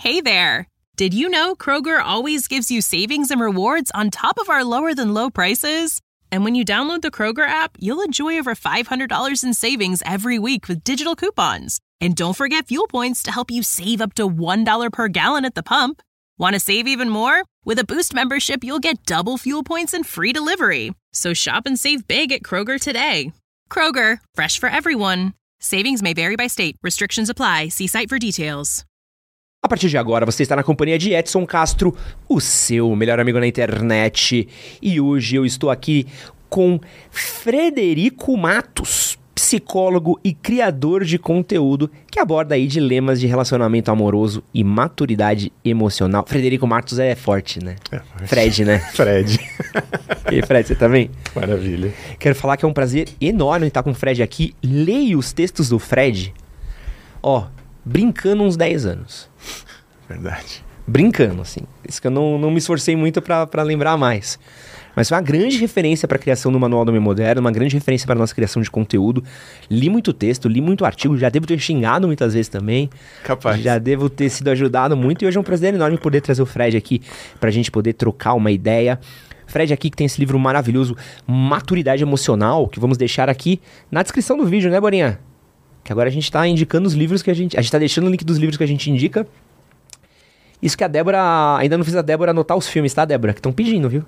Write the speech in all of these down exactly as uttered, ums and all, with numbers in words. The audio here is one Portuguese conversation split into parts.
Hey there! Did you know Kroger always gives you savings and rewards on top of our lower-than-low prices? And when you download the Kroger app, you'll enjoy over five hundred dollars in savings every week with digital coupons. And don't forget fuel points to help you save up to one dollar per gallon at the pump. Want to save even more? With a Boost membership, you'll get double fuel points and free delivery. So shop and save big at Kroger today. Kroger, fresh for everyone. Savings may vary by state. Restrictions apply. See site for details. A partir de agora, você está na companhia de Edson Castro, o seu melhor amigo na internet. E hoje eu estou aqui com Frederico Matos, psicólogo e criador de conteúdo que aborda aí dilemas de relacionamento amoroso e maturidade emocional. Frederico Matos é forte, né? É, Fred, né? Fred. E aí, Fred, você tá bem? Maravilha. Quero falar que é um prazer enorme estar com o Fred aqui. Leia os textos do Fred. Ó, brincando uns dez anos. Verdade. Brincando, assim. Isso que eu não, não me esforcei muito pra, pra lembrar mais. Mas foi uma grande referência para a criação do Manual do Homem Moderno, uma grande referência para a nossa criação de conteúdo. Li muito texto, li muito artigo, já devo ter xingado muitas vezes também. Capaz. Já devo ter sido ajudado muito e hoje é um prazer enorme poder trazer o Fred aqui pra gente poder trocar uma ideia. Fred aqui que tem esse livro maravilhoso, Maturidade Emocional, que vamos deixar aqui na descrição do vídeo, né, Borinha? Que agora a gente tá indicando os livros que a gente... A gente tá deixando o link dos livros que a gente indica. Isso que a Débora... Ainda não fiz a Débora anotar os filmes, tá, Débora? Que estão pedindo, viu?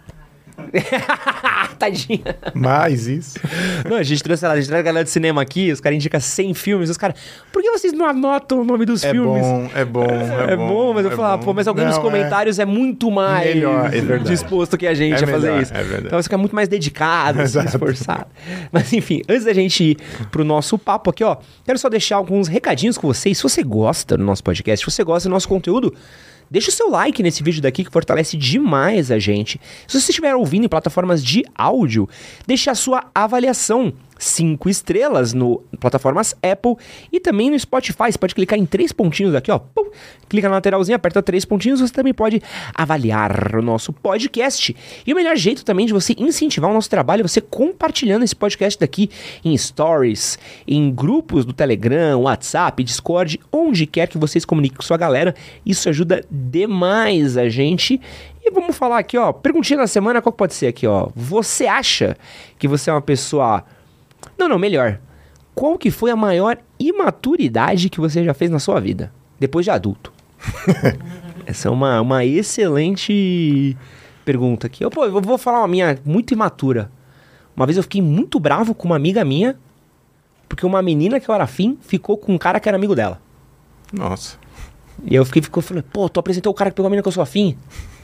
Tadinha. Mais isso. Não, a gente trouxe ela, a gente traz a galera de cinema aqui, os caras indicam cem filmes, os caras, por que vocês não anotam o nome dos é filmes? Bom, é bom, é, é bom. bom, mas eu é falo, pô, mas alguém não, nos comentários é, é muito mais melhor, é disposto que a gente é a fazer melhor, isso. É verdade. Então você fica muito mais dedicado, assim, esforçado. Mas enfim, antes da gente ir pro nosso papo aqui, ó, quero só deixar alguns recadinhos com vocês. Se você gosta do nosso podcast, se você gosta do nosso conteúdo, deixa o seu like nesse vídeo daqui que fortalece demais a gente. Se você estiver ouvindo em plataformas de áudio, deixe a sua avaliação. Cinco estrelas no plataformas Apple e também no Spotify. Você pode clicar em três pontinhos aqui, ó. Pum, clica na lateralzinha, aperta três pontinhos. Você também pode avaliar o nosso podcast. E o melhor jeito também de você incentivar o nosso trabalho é você compartilhando esse podcast daqui em stories, em grupos do Telegram, WhatsApp, Discord, onde quer que vocês comuniquem com sua galera. Isso ajuda demais a gente. E vamos falar aqui, ó. Perguntinha da semana, qual pode ser aqui, ó? Você acha que você é uma pessoa... Não, não, melhor. Qual que foi a maior imaturidade que você já fez na sua vida? Depois de adulto. Essa é uma, uma excelente pergunta aqui. Eu, pô, eu vou falar uma minha muito imatura. Uma vez eu fiquei muito bravo com uma amiga minha, porque uma menina que eu era afim ficou com um cara que era amigo dela. Nossa. E eu fiquei, ficou, falei, pô, tu apresentou o cara que pegou a menina que eu sou afim?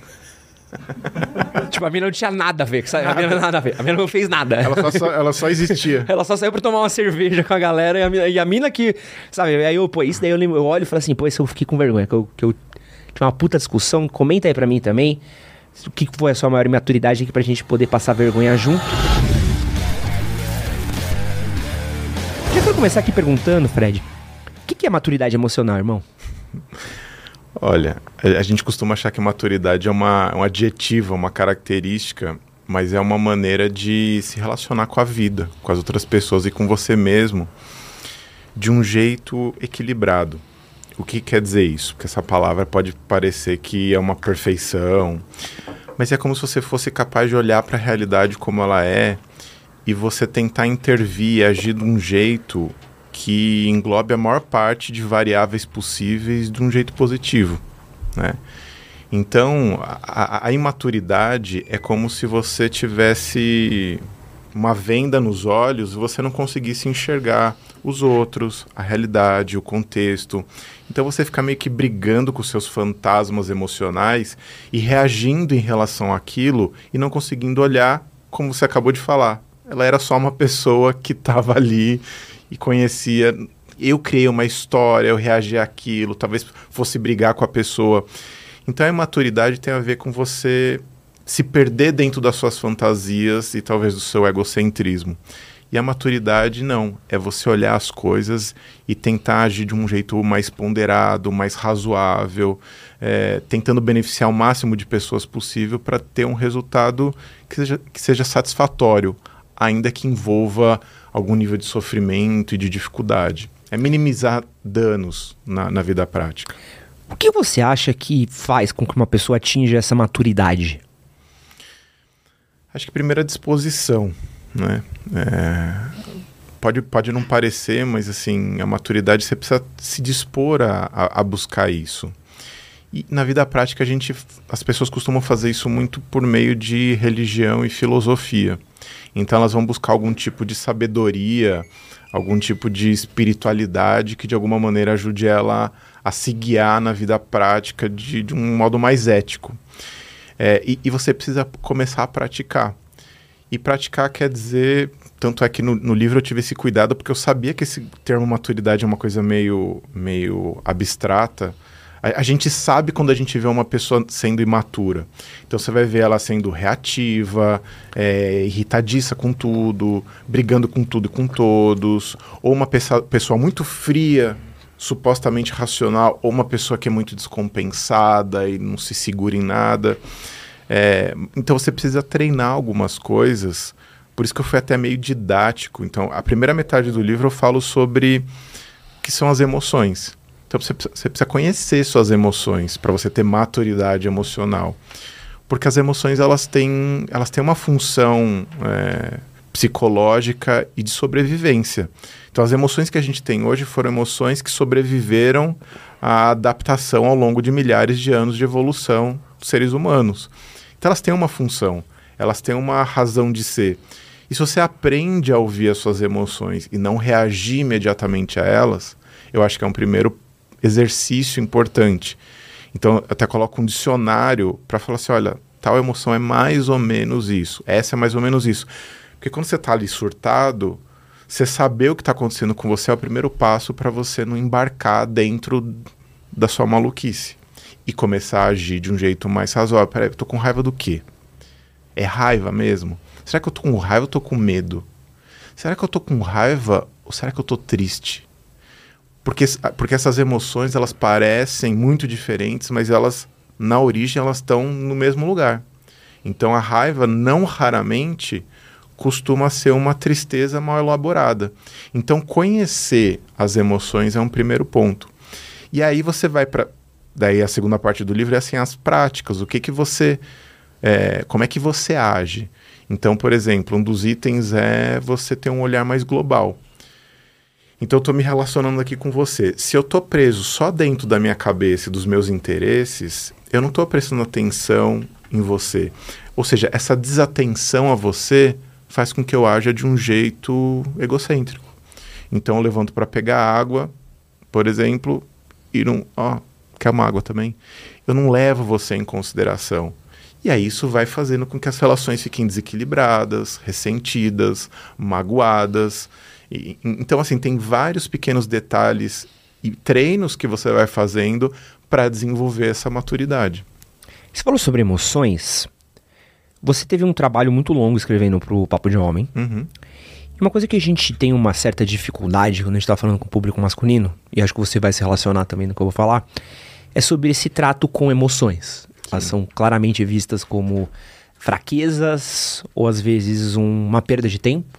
Tipo, a mina não tinha nada a ver, sabe? A mina não nada a ver. A mina não fez nada. Ela só, ela só existia. Ela só saiu pra tomar uma cerveja com a galera e a mina, e a mina que, sabe? Aí eu, pô, isso daí eu, lembro, eu olho e falo assim, pô, isso eu fiquei com vergonha, que eu, que eu tinha uma puta discussão. Comenta aí pra mim também o que foi a sua maior imaturidade aqui pra gente poder passar vergonha junto. Já quero começar aqui perguntando, Fred, o que, que é maturidade emocional, irmão? Olha, a gente costuma achar que maturidade é uma, um adjetivo, uma característica, mas é uma maneira de se relacionar com a vida, com as outras pessoas e com você mesmo, de um jeito equilibrado. O que quer dizer isso? Porque essa palavra pode parecer que é uma perfeição, mas é como se você fosse capaz de olhar para a realidade como ela é e você tentar intervir e agir de um jeito que englobe a maior parte de variáveis possíveis de um jeito positivo, né? Então, a, a imaturidade é como se você tivesse uma venda nos olhos e você não conseguisse enxergar os outros, a realidade, o contexto. Então você fica meio que brigando com seus fantasmas emocionais e reagindo em relação àquilo e não conseguindo olhar como você acabou de falar. Ela era só uma pessoa que estava ali e conhecia, eu criei uma história, eu reagi àquilo, talvez fosse brigar com a pessoa. Então a imaturidade tem a ver com você se perder dentro das suas fantasias e talvez do seu egocentrismo. E a maturidade não, é você olhar as coisas e tentar agir de um jeito mais ponderado, mais razoável, é, tentando beneficiar o máximo de pessoas possível para ter um resultado que seja, que seja satisfatório, ainda que envolva algum nível de sofrimento e de dificuldade. É minimizar danos na, na vida prática. O que você acha que faz com que uma pessoa atinja essa maturidade? Acho que primeiro a disposição, né? É, pode, pode não parecer, mas assim, a maturidade você precisa se dispor a, a, a buscar isso. E na vida prática a gente, as pessoas costumam fazer isso muito por meio de religião e filosofia. Então elas vão buscar algum tipo de sabedoria, algum tipo de espiritualidade que de alguma maneira ajude ela a se guiar na vida prática de, de um modo mais ético. É, e, e você precisa começar a praticar. E praticar quer dizer... Tanto é que no, no livro eu tive esse cuidado, porque eu sabia que esse termo maturidade é uma coisa meio, meio abstrata. A, a gente sabe quando a gente vê uma pessoa sendo imatura. Então você vai ver ela sendo reativa, é, irritadiça com tudo, brigando com tudo e com todos. Ou uma pessoa, pessoa muito fria, supostamente racional, ou uma pessoa que é muito descompensada e não se segura em nada. É, então você precisa treinar algumas coisas, por isso que eu fui até meio didático. Então a primeira metade do livro eu falo sobre o que são as emoções. Então você, você precisa conhecer suas emoções para você ter maturidade emocional. Porque as emoções elas têm, elas têm uma função é, psicológica e de sobrevivência. Então as emoções que a gente tem hoje foram emoções que sobreviveram à adaptação ao longo de milhares de anos de evolução dos seres humanos. Então elas têm uma função, elas têm uma razão de ser. E se você aprende a ouvir as suas emoções e não reagir imediatamente a elas, eu acho que é um primeiro exercício importante. Então eu até coloco um dicionário para falar assim, olha, tal emoção é mais ou menos isso, essa é mais ou menos isso. Porque quando você está ali surtado, você saber o que está acontecendo com você é o primeiro passo para você não embarcar dentro da sua maluquice e começar a agir de um jeito mais razoável. Peraí, eu tô com raiva do quê? É raiva mesmo? Será que eu tô com raiva ou tô com medo? Será que eu tô com raiva ou será que eu tô triste? Porque, porque essas emoções, elas parecem muito diferentes, mas elas, na origem, elas estão no mesmo lugar. Então a raiva, não raramente, costuma ser uma tristeza mal elaborada. Então conhecer as emoções é um primeiro ponto. E aí você vai para... Daí a segunda parte do livro é assim, as práticas, o que que você... É, como é que você age? Então, por exemplo, um dos itens é você ter um olhar mais global. Então eu estou me relacionando aqui com você. Se eu estou preso só dentro da minha cabeça e dos meus interesses, eu não estou prestando atenção em você. Ou seja, essa desatenção a você faz com que eu haja de um jeito egocêntrico. Então eu levanto para pegar água, por exemplo, e não... Ó, quer uma água também? Eu não levo você em consideração. E aí isso vai fazendo com que as relações fiquem desequilibradas, ressentidas, magoadas. E, então, assim, tem vários pequenos detalhes e treinos que você vai fazendo para desenvolver essa maturidade. Você falou sobre emoções. Você teve um trabalho muito longo escrevendo para o Papo de Homem. Uhum. E uma coisa que a gente tem uma certa dificuldade quando a gente está falando com o público masculino, e acho que você vai se relacionar também no que eu vou falar, é sobre esse trato com emoções. Elas são claramente vistas como fraquezas ou às vezes um, uma perda de tempo.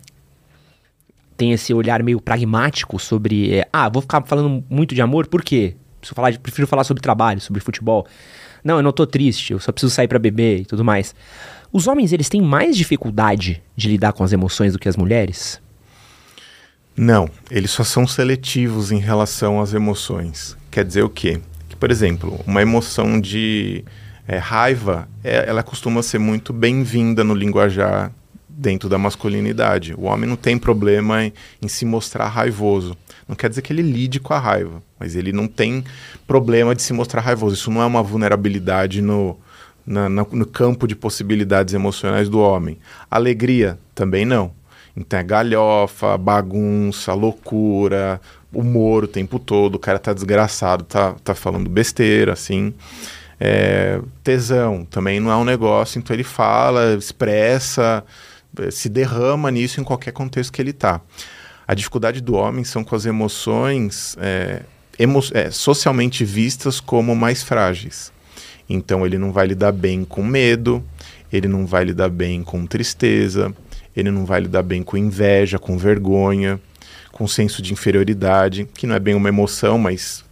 Tem esse olhar meio pragmático sobre... É, ah, vou ficar falando muito de amor, por quê? Preciso falar de, prefiro falar sobre trabalho, sobre futebol. Não, eu não tô triste, eu só preciso sair pra beber e tudo mais. Os homens, eles têm mais dificuldade de lidar com as emoções do que as mulheres? Não, eles só são seletivos em relação às emoções. Quer dizer o quê? Que, por exemplo, uma emoção de... É, raiva, é, ela costuma ser muito bem-vinda no linguajar dentro da masculinidade. O homem não tem problema em, em se mostrar raivoso. Não quer dizer que ele lide com a raiva, mas ele não tem problema de se mostrar raivoso. Isso não é uma vulnerabilidade no, na, na, no campo de possibilidades emocionais do homem. Alegria, também não. Então é galhofa, bagunça, loucura, humor o tempo todo, o cara tá desgraçado, tá, tá falando besteira, assim... É, tesão também não é um negócio, então ele fala, expressa, se derrama nisso em qualquer contexto que ele está. A dificuldade do homem são com as emoções é, emo é, socialmente vistas como mais frágeis. Então ele não vai lidar bem com medo, ele não vai lidar bem com tristeza, ele não vai lidar bem com inveja, com vergonha, com senso de inferioridade, que não é bem uma emoção, mas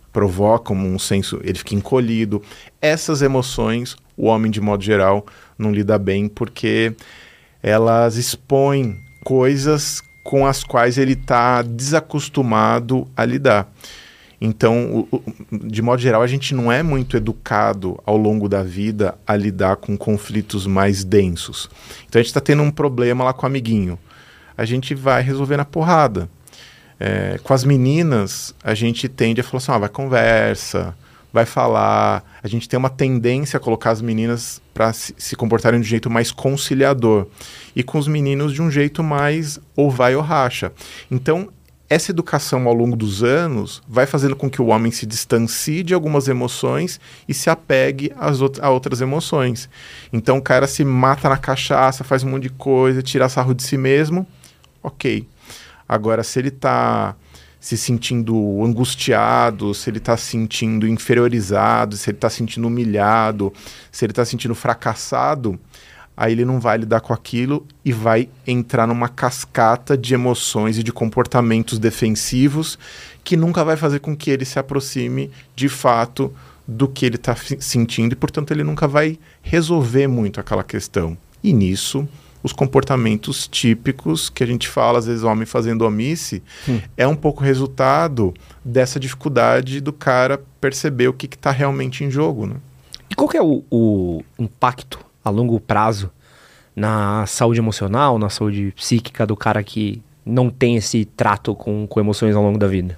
provocam um senso, ele fica encolhido. Essas emoções, o homem, de modo geral, não lida bem porque elas expõem coisas com as quais ele está desacostumado a lidar. Então, o, o, de modo geral, a gente não é muito educado ao longo da vida a lidar com conflitos mais densos. Então, a gente está tendo um problema lá com o amiguinho. A gente vai resolver na porrada. É, com as meninas, a gente tende a falar assim, ah, vai conversa, vai falar. A gente tem uma tendência a colocar as meninas para se, se comportarem de um jeito mais conciliador. E com os meninos de um jeito mais ou vai ou racha. Então, essa educação ao longo dos anos vai fazendo com que o homem se distancie de algumas emoções e se apegue às out- a outras emoções. Então o cara se mata na cachaça, faz um monte de coisa, tira sarro de si mesmo, ok. Agora, se ele está se sentindo angustiado, se ele está se sentindo inferiorizado, se ele está se sentindo humilhado, se ele está se sentindo fracassado, aí ele não vai lidar com aquilo e vai entrar numa cascata de emoções e de comportamentos defensivos que nunca vai fazer com que ele se aproxime de fato do que ele está f- sentindo e, portanto, ele nunca vai resolver muito aquela questão. E nisso, os comportamentos típicos que a gente fala, às vezes, homem fazendo omisse, hum. é um pouco resultado dessa dificuldade do cara perceber o que está realmente em jogo, né? E qual que é o, o impacto a longo prazo na saúde emocional, na saúde psíquica do cara que não tem esse trato com, com emoções ao longo da vida?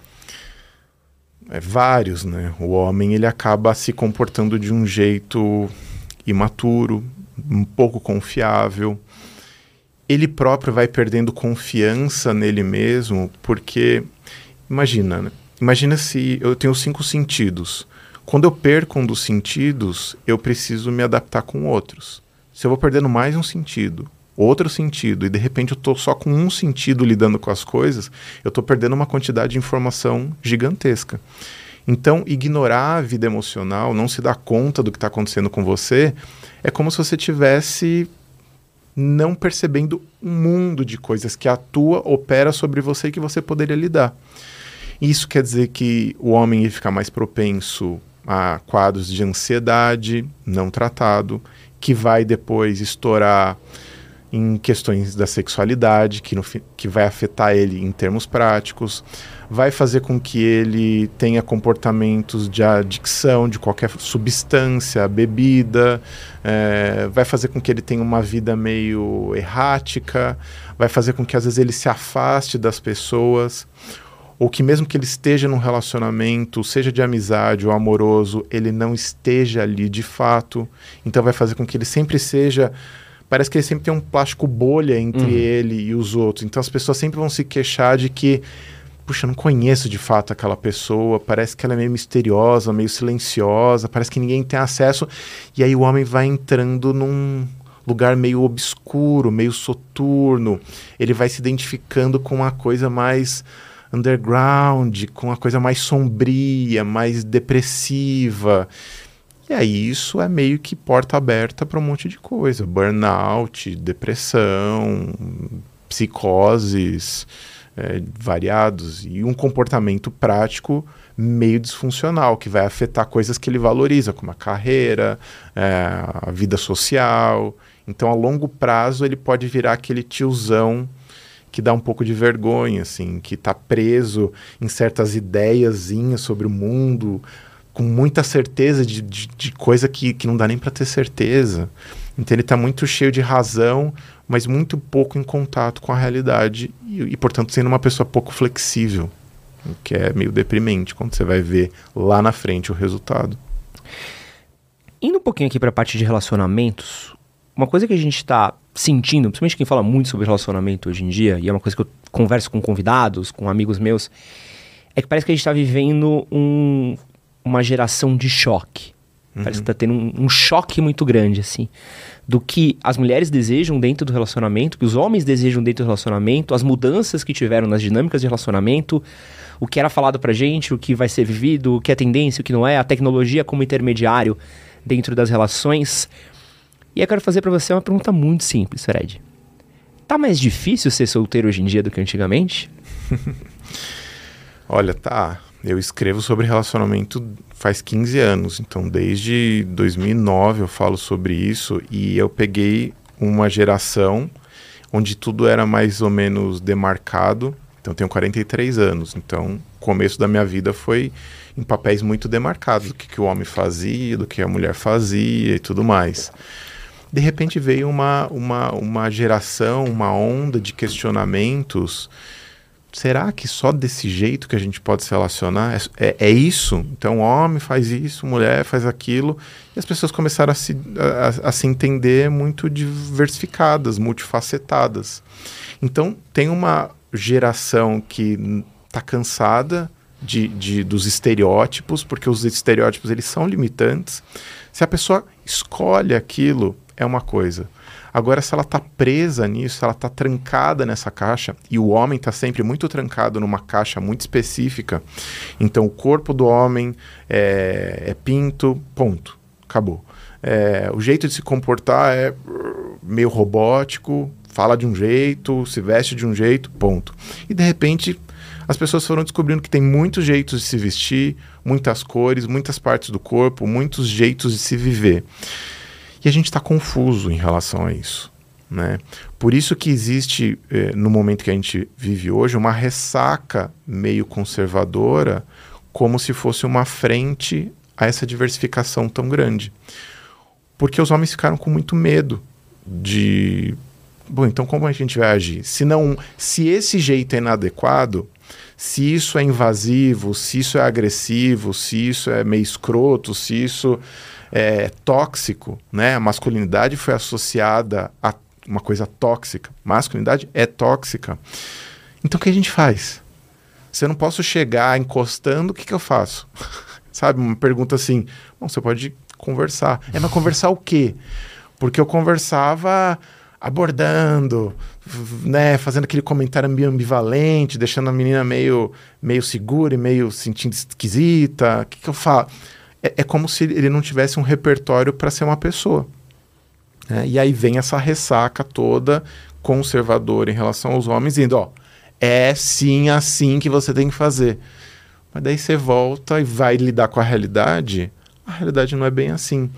É, vários, né? O homem, ele acaba se comportando de um jeito imaturo, um pouco confiável. Ele próprio vai perdendo confiança nele mesmo, porque, imagina, né? Imagina se eu tenho cinco sentidos. Quando eu perco um dos sentidos, eu preciso me adaptar com outros. Se eu vou perdendo mais um sentido, outro sentido, e de repente eu estou só com um sentido lidando com as coisas, eu estou perdendo uma quantidade de informação gigantesca. Então, ignorar a vida emocional, não se dar conta do que está acontecendo com você, é como se você tivesse não percebendo um mundo de coisas que atua, opera sobre você e que você poderia lidar. Isso quer dizer que o homem ia ficar mais propenso a quadros de ansiedade não tratado, que vai depois estourar em questões da sexualidade, que, no, que vai afetar ele em termos práticos, vai fazer com que ele tenha comportamentos de adicção de qualquer substância, bebida, é, vai fazer com que ele tenha uma vida meio errática, vai fazer com que às vezes ele se afaste das pessoas, ou que mesmo que ele esteja num relacionamento, seja de amizade ou amoroso, ele não esteja ali de fato. Então vai fazer com que ele sempre seja... Parece que ele sempre tem um plástico bolha entre uhum. ele e os outros. Então as pessoas sempre vão se queixar de que, puxa, eu não conheço de fato aquela pessoa, parece que ela é meio misteriosa, meio silenciosa, parece que ninguém tem acesso. E aí o homem vai entrando num lugar meio obscuro, meio soturno. Ele vai se identificando com uma coisa mais underground, com uma coisa mais sombria, mais depressiva. E aí isso é meio que porta aberta para um monte de coisa. Burnout, depressão, psicoses é, variados. E um comportamento prático meio disfuncional, que vai afetar coisas que ele valoriza, como a carreira, é, a vida social. Então, a longo prazo, ele pode virar aquele tiozão que dá um pouco de vergonha, assim, que está preso em certas ideiazinhas sobre o mundo, com muita certeza de, de, de coisa que, que não dá nem para ter certeza. Então ele está muito cheio de razão, mas muito pouco em contato com a realidade e, e, portanto, sendo uma pessoa pouco flexível, o que é meio deprimente quando você vai ver lá na frente o resultado. Indo um pouquinho aqui para a parte de relacionamentos, uma coisa que a gente está sentindo, principalmente quem fala muito sobre relacionamento hoje em dia, e é uma coisa que eu converso com convidados, com amigos meus, é que parece que a gente está vivendo um, uma geração de choque. Uhum. Parece que está tendo um, um choque muito grande, assim, do que as mulheres desejam dentro do relacionamento, que os homens desejam dentro do relacionamento, as mudanças que tiveram nas dinâmicas de relacionamento, o que era falado pra gente, o que vai ser vivido, o que é tendência, o que não é, a tecnologia como intermediário dentro das relações. E eu quero fazer pra você uma pergunta muito simples, Fred. Tá mais difícil ser solteiro hoje em dia do que antigamente? Olha, tá. eu escrevo sobre relacionamento faz quinze anos, então desde dois mil e nove eu falo sobre isso e eu peguei uma geração onde tudo era mais ou menos demarcado. Então, eu tenho quarenta e três anos, então o começo da minha vida foi em papéis muito demarcados, do que, que o homem fazia, do que a mulher fazia e tudo mais. De repente veio uma, uma, uma geração, uma onda de questionamentos. Será que só desse jeito que a gente pode se relacionar? É, é, é isso? Então, homem faz isso, mulher faz aquilo. E as pessoas começaram a se, a, a se entender muito diversificadas, multifacetadas. Então, tem uma geração que está cansada de, de, dos estereótipos, porque os estereótipos eles são limitantes. Se a pessoa escolhe aquilo, é uma coisa. Agora, se ela está presa nisso, se ela está trancada nessa caixa, e o homem está sempre muito trancado numa caixa muito específica, então o corpo do homem é, é pinto, ponto, acabou. É, o jeito de se comportar é meio robótico, fala de um jeito, se veste de um jeito, ponto. E de repente as pessoas foram descobrindo que tem muitos jeitos de se vestir, muitas cores, muitas partes do corpo, muitos jeitos de se viver. E a gente está confuso em relação a isso, né? Por isso que existe, eh, no momento que a gente vive hoje, uma ressaca meio conservadora, como se fosse uma frente a essa diversificação tão grande. Porque os homens ficaram com muito medo de... Bom, então como a gente vai agir? Se, não, se esse jeito é inadequado, se isso é invasivo, se isso é agressivo, se isso é meio escroto, se isso é tóxico, né? A masculinidade foi associada a uma coisa tóxica. Masculinidade é tóxica. Então o que a gente faz? Se eu não posso chegar encostando, o que, que eu faço? Sabe, uma pergunta assim, bom, você pode conversar. É, mas conversar o quê? Porque eu conversava abordando, né, fazendo aquele comentário meio ambivalente, deixando a menina meio, meio segura e meio sentindo esquisita. O que, que eu falo? É, é como se ele não tivesse um repertório para ser uma pessoa. Né? E aí vem essa ressaca toda conservadora em relação aos homens, dizendo, ó, é sim assim que você tem que fazer. Mas daí você volta e vai lidar com a realidade, a realidade não é bem assim.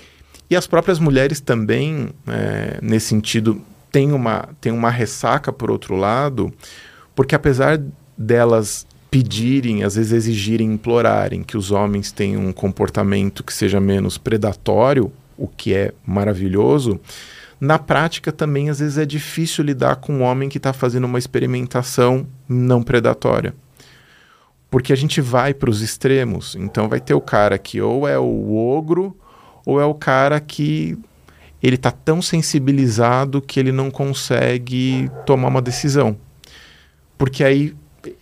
E as próprias mulheres também, é, nesse sentido, têm uma, têm uma ressaca, por outro lado, porque apesar delas pedirem, às vezes exigirem, implorarem que os homens tenham um comportamento que seja menos predatório, o que é maravilhoso, na prática também às vezes é difícil lidar com um homem que está fazendo uma experimentação não predatória. Porque a gente vai para os extremos, então vai ter o cara que ou é o ogro, ou é o cara que ele está tão sensibilizado que ele não consegue tomar uma decisão. Porque aí,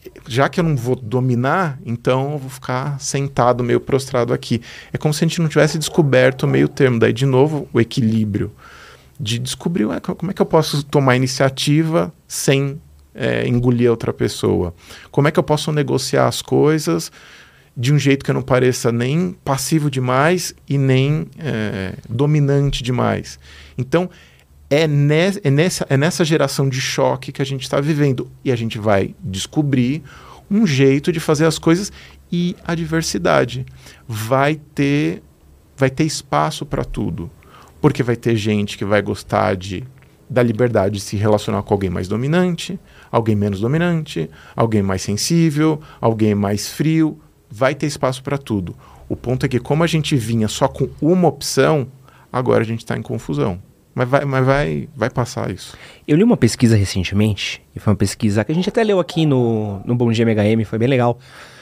já que eu não vou dominar, então eu vou ficar sentado, meio prostrado aqui. É como se a gente não tivesse descoberto o meio termo. Daí, de novo, o equilíbrio. De descobrir ué, como é que eu posso tomar iniciativa sem é, engolir a outra pessoa. Como é que eu posso negociar as coisas de um jeito que eu não pareça nem passivo demais e nem é, dominante demais. Então, é, ne- é, nessa, é nessa geração de choque que a gente está vivendo. E a gente vai descobrir um jeito de fazer as coisas e a diversidade. Vai ter, vai ter espaço para tudo. Porque vai ter gente que vai gostar de, da liberdade de se relacionar com alguém mais dominante, alguém menos dominante, alguém mais sensível, alguém mais frio. Vai ter espaço para tudo. O ponto é que como a gente vinha só com uma opção, agora a gente está em confusão. Mas, vai, mas vai, vai passar isso. Eu li uma pesquisa recentemente, e foi uma pesquisa que a gente até leu aqui no, no Bom Dia M H M, foi bem legal,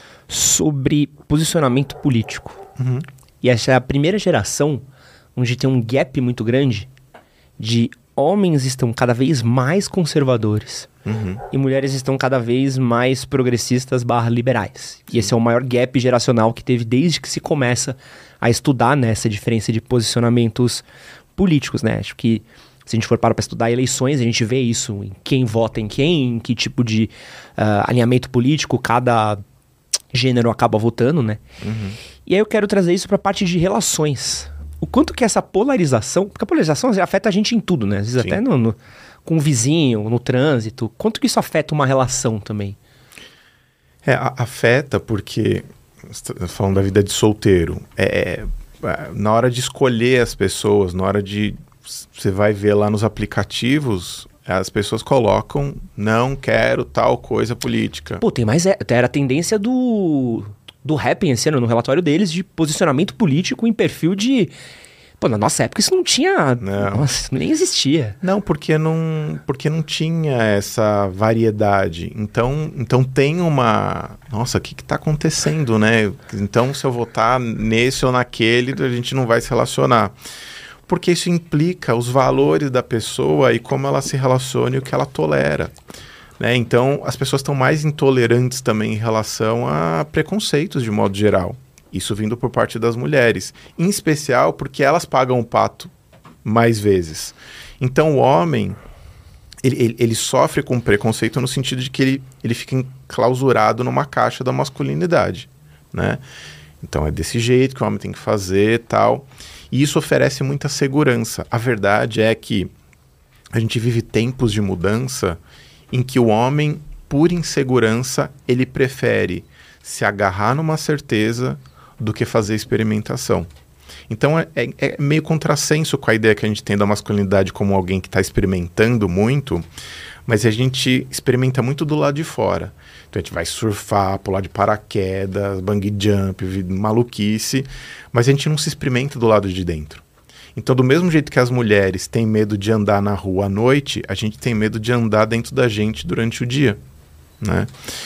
sobre posicionamento político. Uhum. E essa é a primeira geração onde tem um gap muito grande de homens estão cada vez mais conservadores uhum. e mulheres estão cada vez mais progressistas barra liberais. E esse é o maior gap geracional que teve desde que se começa a estudar nessa diferença de posicionamentos políticos, né? Acho que se a gente for parar para estudar eleições, a gente vê isso em quem vota em quem, em que tipo de uh, alinhamento político cada gênero acaba votando, né? Uhum. E aí eu quero trazer isso para a parte de relações. O quanto que essa polarização... Porque a polarização afeta a gente em tudo, né? Às vezes Sim. até no, no, com o vizinho, no trânsito. Quanto que isso afeta uma relação também? É, a, afeta porque, falando da vida de solteiro, é, é, na hora de escolher as pessoas, na hora de... Você vai ver lá nos aplicativos, as pessoas colocam, não quero tal coisa política. Pô, tem mais... É, era a tendência do... do Happn esse ano, no relatório deles, de posicionamento político em perfil de... Pô, na nossa época isso não tinha... Não. Nossa, nem existia. Não, porque não, porque não tinha essa variedade. Então, então tem uma... Nossa, o que está acontecendo, né? Então, se eu votar nesse ou naquele, a gente não vai se relacionar. Porque isso implica os valores da pessoa e como ela se relaciona e o que ela tolera. Né? Então, as pessoas estão mais intolerantes também em relação a preconceitos, de modo geral. Isso vindo por parte das mulheres. Em especial porque elas pagam o pato mais vezes. Então, o homem, ele, ele, ele sofre com preconceito no sentido de que ele, ele fica enclausurado numa caixa da masculinidade. Né? Então, é desse jeito que o homem tem que fazer e tal. E isso oferece muita segurança. A verdade é que a gente vive tempos de mudança em que o homem, por insegurança, ele prefere se agarrar numa certeza do que fazer experimentação. Então é, é, é meio contrassenso com a ideia que a gente tem da masculinidade como alguém que está experimentando muito, mas a gente experimenta muito do lado de fora. Então a gente vai surfar, pular de paraquedas, bungee jump, maluquice, mas a gente não se experimenta do lado de dentro. Então, do mesmo jeito que as mulheres têm medo de andar na rua à noite, a gente tem medo de andar dentro da gente durante o dia, né?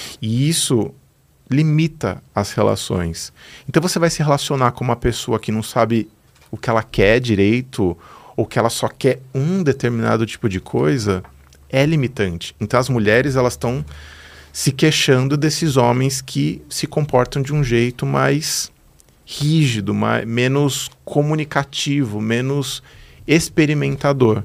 E isso limita as relações. Então, você vai se relacionar com uma pessoa que não sabe o que ela quer direito, ou que ela só quer um determinado tipo de coisa, é limitante. Então, as mulheres, elas estão se queixando desses homens que se comportam de um jeito mais rígido, mais, menos comunicativo, menos experimentador.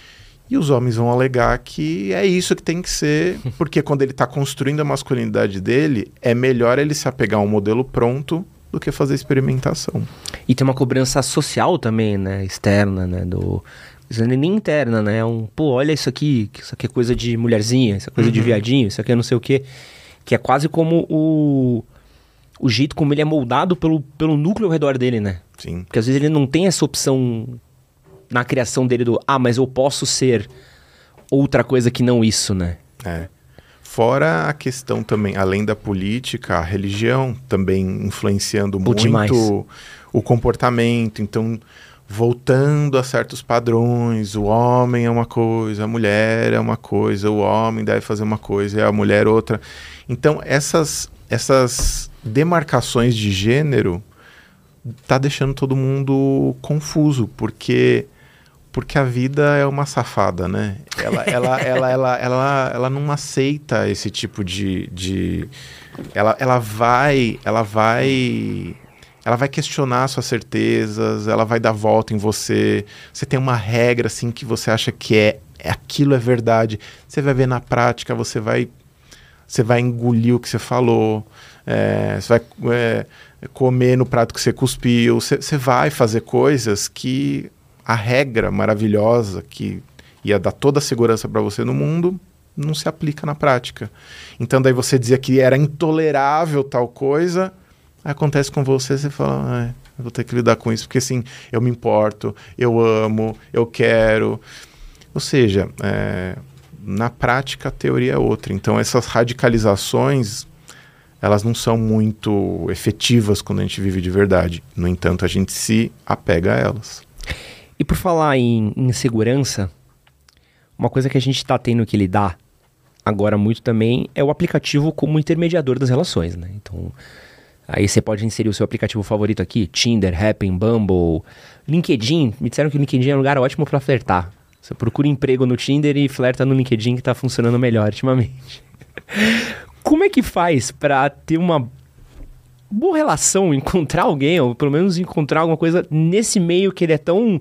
E os homens vão alegar que é isso que tem que ser, porque quando ele está construindo a masculinidade dele, é melhor ele se apegar a um modelo pronto do que fazer experimentação. E tem uma cobrança social também, né? Externa, né? Do... Isso não é nem interna, né? É um, pô, olha isso aqui, isso aqui é coisa de mulherzinha, isso é coisa uhum. de viadinho, isso aqui é não sei o quê. Que é quase como o... o jeito como ele é moldado pelo, pelo núcleo ao redor dele, né? Sim. Porque às vezes ele não tem essa opção na criação dele do, ah, mas eu posso ser outra coisa que não isso, né? É. Fora a questão também, além da política, a religião também influenciando Pô, muito demais. o comportamento. Então, voltando a certos padrões, o homem é uma coisa, a mulher é uma coisa, o homem deve fazer uma coisa e a mulher outra. Então, essas... essas demarcações de gênero tá deixando todo mundo confuso, porque porque a vida é uma safada, né? Ela, ela, ela, ela, ela, ela não aceita esse tipo de... de ela, ela vai... Ela vai... Ela vai questionar suas certezas, ela vai dar volta em você. Você tem uma regra, assim, que você acha que é, é aquilo é verdade. Você vai ver na prática, você vai... Você vai engolir o que você falou, é, você vai é, comer no prato que você cuspiu, você, você vai fazer coisas que a regra maravilhosa que ia dar toda a segurança para você no mundo não se aplica na prática. Então daí você dizia que era intolerável tal coisa, acontece com você, você fala, ah, eu vou ter que lidar com isso, porque assim, eu me importo, eu amo, eu quero. Ou seja, é... na prática, a teoria é outra. Então, essas radicalizações, elas não são muito efetivas quando a gente vive de verdade. No entanto, a gente se apega a elas. E por falar em insegurança, uma coisa que a gente está tendo que lidar agora muito também é o aplicativo como intermediador das relações, né? Então, aí você pode inserir o seu aplicativo favorito aqui, Tinder, Happn, Bumble, LinkedIn. Me disseram que o LinkedIn é um lugar ótimo para flertar. Você procura emprego no Tinder e flerta no LinkedIn, que está funcionando melhor ultimamente. Como é que faz para ter uma boa relação, encontrar alguém, ou pelo menos encontrar alguma coisa nesse meio que ele é tão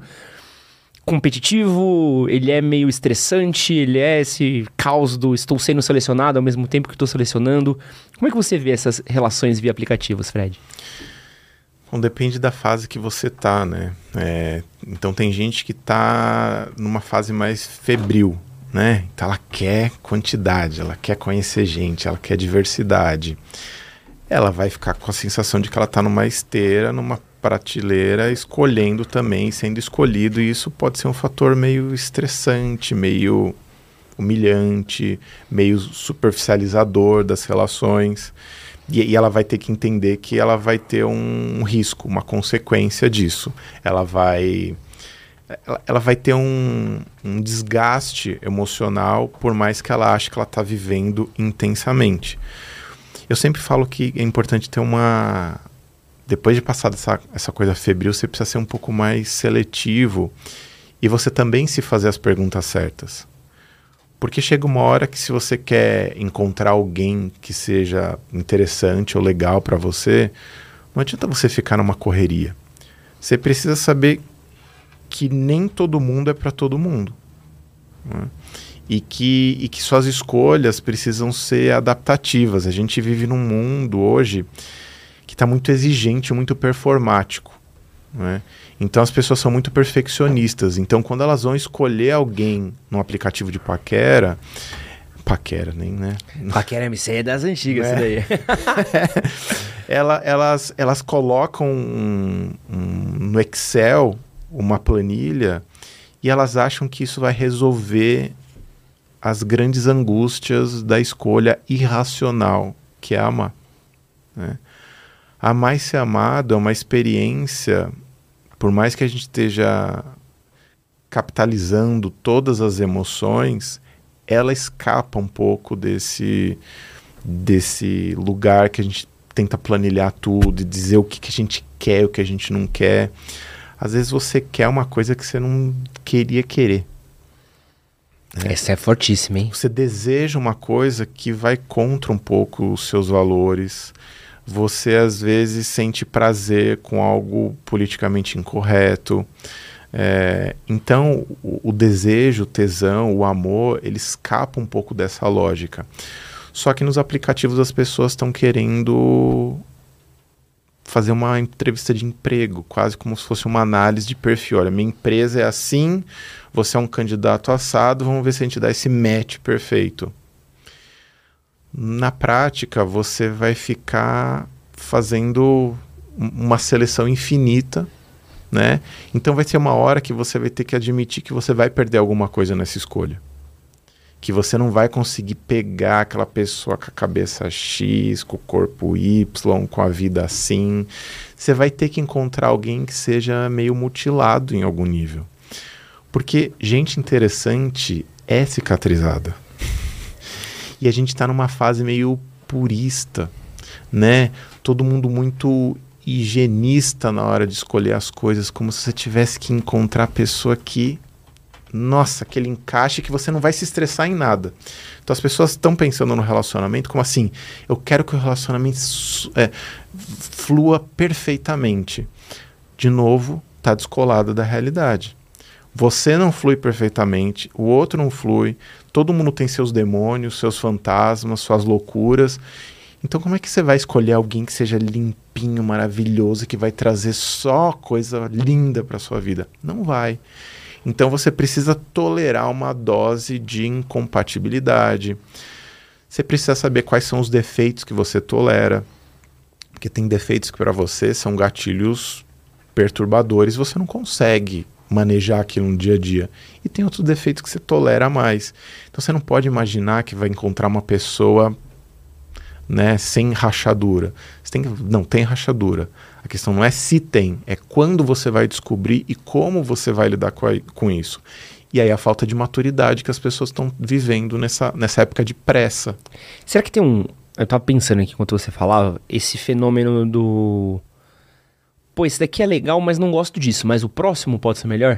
competitivo, ele é meio estressante, ele é esse caos do estou sendo selecionado ao mesmo tempo que estou selecionando. Como é que você vê essas relações via aplicativos, Fred? Bom, depende da fase que você tá, né? É, então tem gente que tá numa fase mais febril, né? Então ela quer quantidade, ela quer conhecer gente, ela quer diversidade. Ela vai ficar com a sensação de que ela está numa esteira, numa prateleira, escolhendo também, sendo escolhido, e isso pode ser um fator meio estressante, meio humilhante, meio superficializador das relações, e, e ela vai ter que entender que ela vai ter um, um risco, uma consequência disso. Ela vai, ela, ela vai ter um, um desgaste emocional, por mais que ela ache que ela está vivendo intensamente. Eu sempre falo que é importante ter uma... Depois de passar dessa, essa coisa febril, você precisa ser um pouco mais seletivo e você também se fazer as perguntas certas. Porque chega uma hora que, se você quer encontrar alguém que seja interessante ou legal para você, não adianta você ficar numa correria. Você precisa saber que nem todo mundo é para todo mundo, né? E que, e que suas escolhas precisam ser adaptativas. A gente vive num mundo hoje que está muito exigente, muito performático, né? Então as pessoas são muito perfeccionistas. Então quando elas vão escolher alguém no aplicativo de paquera, paquera nem, né? Paquera M C é das antigas, é. Isso daí. Ela, elas, elas colocam um, um, no Excel uma planilha e elas acham que isso vai resolver as grandes angústias da escolha irracional, que é amar, né? Amar e ser amado é uma experiência, por mais que a gente esteja capitalizando todas as emoções, ela escapa um pouco desse, desse lugar que a gente tenta planilhar tudo e dizer o que, que a gente quer e o que a gente não quer. Às vezes você quer uma coisa que você não queria querer. É. Essa é fortíssima, hein? Você deseja uma coisa que vai contra um pouco os seus valores. Você, às vezes, sente prazer com algo politicamente incorreto. É, então, o, o desejo, o tesão, o amor, ele escapa um pouco dessa lógica. Só que nos aplicativos as pessoas estão querendo fazer uma entrevista de emprego, quase como se fosse uma análise de perfil. Olha, minha empresa é assim, você é um candidato assado, vamos ver se a gente dá esse match perfeito. Na prática, você vai ficar fazendo uma seleção infinita, né? Então vai ter uma hora que você vai ter que admitir que você vai perder alguma coisa nessa escolha. Que você não vai conseguir pegar aquela pessoa com a cabeça X, com o corpo Y, com a vida assim. Você vai ter que encontrar alguém que seja meio mutilado em algum nível. Porque gente interessante é cicatrizada. E a gente está numa fase meio purista, né? Todo mundo muito higienista na hora de escolher as coisas, como se você tivesse que encontrar a pessoa que... Nossa, aquele encaixe que você não vai se estressar em nada. Então as pessoas estão pensando no relacionamento como assim, eu quero que o relacionamento é, flua perfeitamente. De novo, está descolado da realidade. Você não flui perfeitamente, o outro não flui, todo mundo tem seus demônios, seus fantasmas, suas loucuras. Então como é que você vai escolher alguém que seja limpinho, maravilhoso, que vai trazer só coisa linda para sua vida? Não vai. Então você precisa tolerar uma dose de incompatibilidade. Você precisa saber quais são os defeitos que você tolera. Porque tem defeitos que para você são gatilhos perturbadores, você não consegue manejar aquilo no dia a dia. E tem outros defeitos que você tolera mais. Então você não pode imaginar que vai encontrar uma pessoa, né, sem rachadura. Você tem que... Não, tem rachadura. A questão não é se tem, é quando você vai descobrir e como você vai lidar com, a, com isso. E aí a falta de maturidade que as pessoas estão vivendo nessa, nessa época de pressa. Será que tem um... Eu tava pensando aqui enquanto você falava, esse fenômeno do... Pô, esse daqui é legal, mas não gosto disso, mas o próximo pode ser melhor?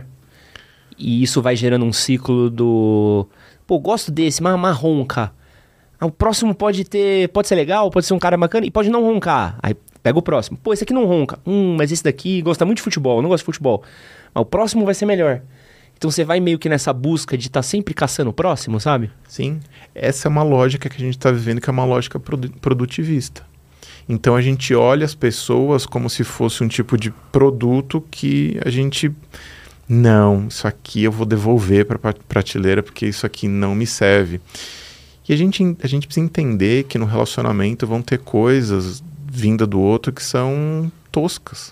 E isso vai gerando um ciclo do... Pô, gosto desse, mas, mas ronca. Ah, o próximo pode ter... Pode ser legal, pode ser um cara bacana e pode não roncar. Aí pega o próximo. Pô, esse aqui não ronca. Hum, mas esse daqui gosta muito de futebol. Eu não gosto de futebol. Mas o próximo vai ser melhor. Então você vai meio que nessa busca de estar tá sempre caçando o próximo, sabe? Sim. Essa é uma lógica que a gente está vivendo, que é uma lógica produ- produtivista. Então a gente olha as pessoas como se fosse um tipo de produto que a gente não, isso aqui eu vou devolver para a prateleira porque isso aqui não me serve. E a gente, a gente precisa entender que no relacionamento vão ter coisas vinda do outro que são toscas.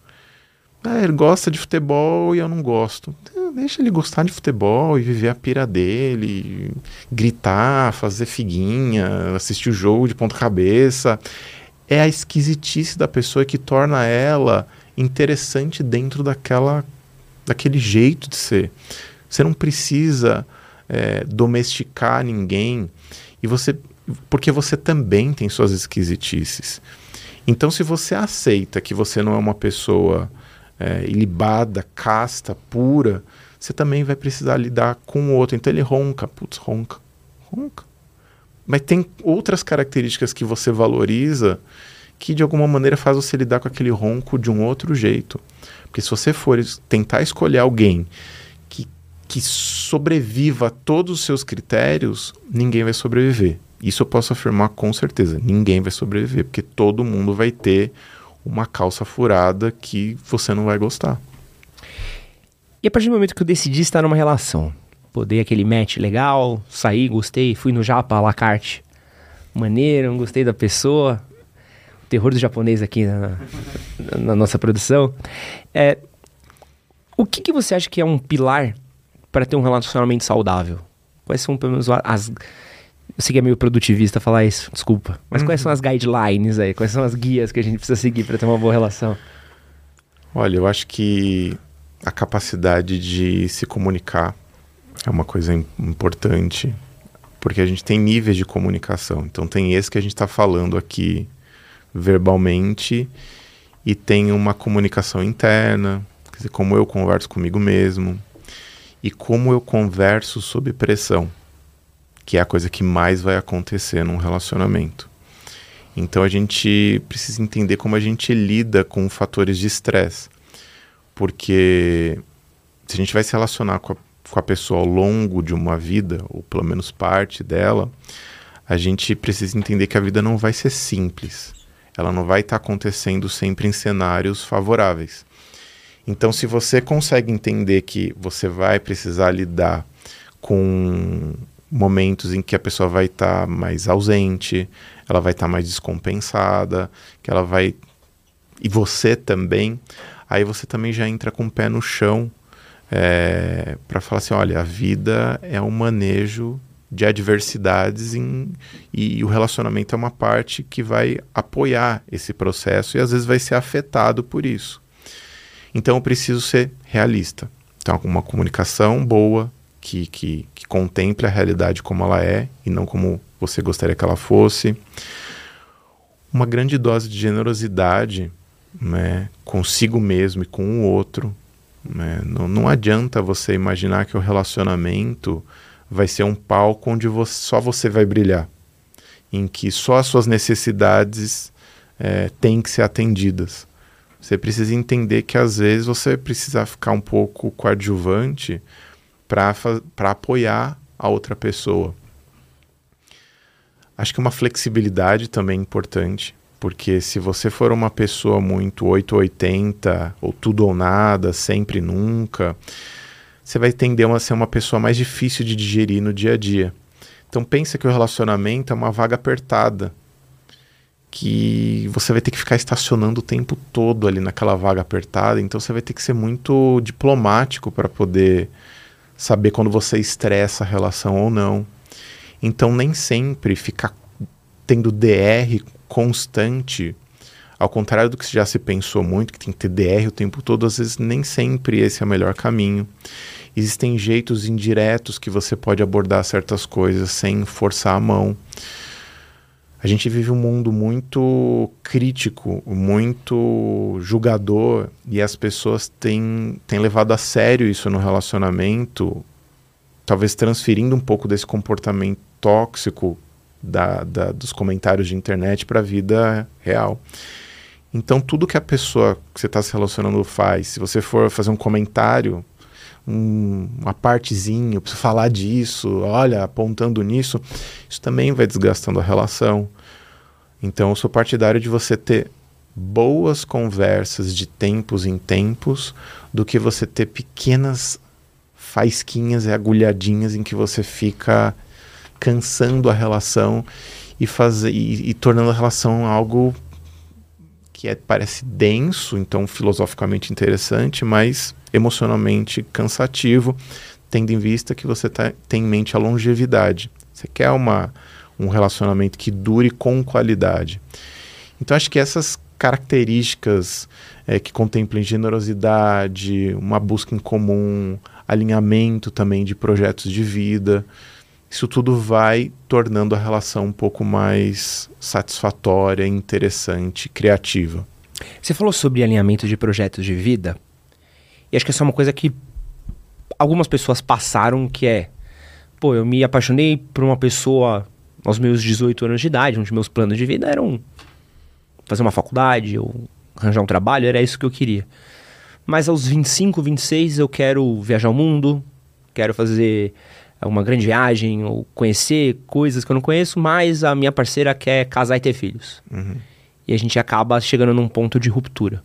Ah, ele gosta de futebol e eu não gosto. Deixa ele gostar de futebol e viver a pira dele, gritar, fazer figuinha, assistir o jogo de ponta cabeça. É a esquisitice da pessoa que torna ela interessante dentro daquela, daquele jeito de ser. Você não precisa é, domesticar ninguém, e você, porque você também tem suas esquisitices. Então, se você aceita que você não é uma pessoa é, ilibada, casta, pura, você também vai precisar lidar com o outro. Então ele ronca, putz, ronca, ronca. Mas tem outras características que você valoriza que de alguma maneira faz você lidar com aquele ronco de um outro jeito. Porque se você for tentar escolher alguém que, que sobreviva a todos os seus critérios, ninguém vai sobreviver. Isso eu posso afirmar com certeza. Ninguém vai sobreviver, porque todo mundo vai ter uma calça furada que você não vai gostar. E a partir do momento que eu decidi estar numa relação, pô, dei aquele match legal, saí, gostei, fui no Japa, à la carte, maneiro, não gostei da pessoa, o terror do japonês aqui na, na nossa produção. É, o que, que você acha que é um pilar para ter um relacionamento saudável? Quais são, pelo menos, as... Eu sei que é meio produtivista falar isso, desculpa. Mas uhum. Quais são as guidelines aí? Quais são as guias que a gente precisa seguir para ter uma boa relação? Olha, eu acho que a capacidade de se comunicar é uma coisa importante, porque a gente tem níveis de comunicação. Então tem esse que a gente está falando aqui verbalmente, e tem uma comunicação interna, quer dizer, como eu converso comigo mesmo, e como eu converso sob pressão, que é a coisa que mais vai acontecer num relacionamento. Então a gente precisa entender como a gente lida com fatores de estresse, porque se a gente vai se relacionar com a, com a pessoa ao longo de uma vida, ou pelo menos parte dela, a gente precisa entender que a vida não vai ser simples. Ela não vai estar acontecendo sempre em cenários favoráveis. Então, se você consegue entender que você vai precisar lidar com momentos em que a pessoa vai estar mais ausente, ela vai estar mais descompensada, que ela vai... E você também... Aí você também já entra com o pé no chão é, para falar assim, olha, a vida é um manejo de adversidades em, e, e o relacionamento é uma parte que vai apoiar esse processo e às vezes vai ser afetado por isso. Então eu preciso ser realista. Então uma comunicação boa, que, que, que contemple a realidade como ela é e não como você gostaria que ela fosse. Uma grande dose de generosidade, né, consigo mesmo e com o outro, né? Não, não adianta você imaginar que o relacionamento vai ser um palco onde você, só você vai brilhar, em que só as suas necessidades é, têm que ser atendidas. Você precisa entender que às vezes você precisa ficar um pouco coadjuvante para apoiar a outra pessoa. Acho que uma flexibilidade também é importante, porque se você for uma pessoa muito oito ou oitenta, ou tudo ou nada, sempre e nunca, você vai tender a ser uma pessoa mais difícil de digerir no dia a dia. Então pensa que o relacionamento é uma vaga apertada, que você vai ter que ficar estacionando o tempo todo ali naquela vaga apertada, então você vai ter que ser muito diplomático para poder saber quando você estressa a relação ou não. Então nem sempre ficar tendo D R constante, ao contrário do que já se pensou muito, que tem que ter D R o tempo todo, às vezes nem sempre esse é o melhor caminho. Existem jeitos indiretos que você pode abordar certas coisas sem forçar a mão. A gente vive um mundo muito crítico, muito julgador, e as pessoas têm, têm levado a sério isso no relacionamento, talvez transferindo um pouco desse comportamento tóxico da, da, dos comentários de internet para a vida real. Então tudo que a pessoa que você está se relacionando faz, se você for fazer um comentário, um, uma partezinha, preciso falar disso, olha, apontando nisso, isso também vai desgastando a relação. Então eu sou partidário de você ter boas conversas de tempos em tempos do que você ter pequenas faisquinhas e agulhadinhas em que você fica cansando a relação e, fazer, e, e tornando a relação algo que é, parece denso, então filosoficamente interessante, mas emocionalmente cansativo, tendo em vista que você tá, tem em mente a longevidade. Você quer uma, um relacionamento que dure com qualidade. Então acho que essas características é, que contemplem generosidade, uma busca em comum, alinhamento também de projetos de vida, isso tudo vai tornando a relação um pouco mais satisfatória, interessante, criativa. Você falou sobre alinhamento de projetos de vida, e acho que essa é uma coisa que algumas pessoas passaram, que é, pô, eu me apaixonei por uma pessoa aos meus dezoito anos de idade, um dos meus planos de vida eram fazer uma faculdade, ou arranjar um trabalho, era isso que eu queria. Mas aos vinte e cinco, vinte e seis eu quero viajar o mundo, quero fazer uma grande viagem, ou conhecer coisas que eu não conheço, mas a minha parceira quer casar e ter filhos. Uhum. E a gente acaba chegando num ponto de ruptura.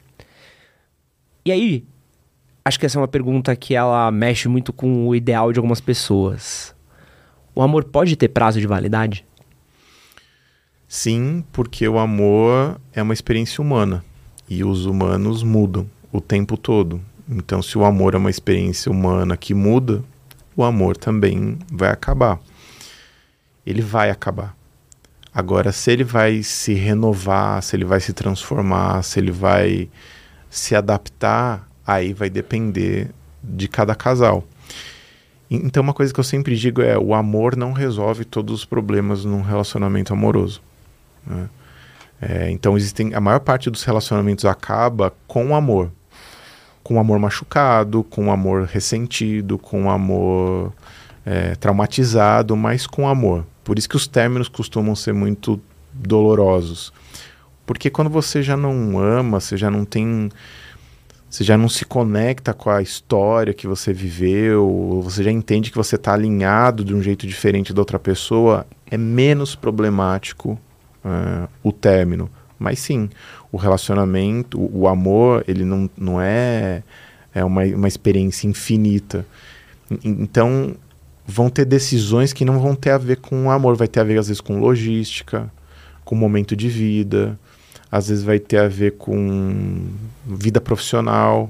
E aí, acho que essa é uma pergunta que ela mexe muito com o ideal de algumas pessoas. O amor pode ter prazo de validade? Sim, porque o amor é uma experiência humana. E os humanos mudam o tempo todo. Então, se o amor é uma experiência humana que muda, o amor também vai acabar. Ele vai acabar. Agora, se ele vai se renovar, se ele vai se transformar, se ele vai se adaptar, aí vai depender de cada casal. Então, uma coisa que eu sempre digo é: o amor não resolve todos os problemas num relacionamento amoroso, né? É, então, existem, a maior parte dos relacionamentos acaba com o amor. Com o amor machucado, com o amor ressentido, com o amor é, traumatizado, mas com amor. Por isso que os términos costumam ser muito dolorosos. Porque quando você já não ama, você já não tem... Você já não se conecta com a história que você viveu, você já entende que você está alinhado de um jeito diferente da outra pessoa, é menos problemático uh, o término. Mas sim, o relacionamento, o, o amor, ele não, não é, é uma, uma experiência infinita. Então, vão ter decisões que não vão ter a ver com o amor, vai ter a ver às vezes com logística, com momento de vida, às vezes vai ter a ver com vida profissional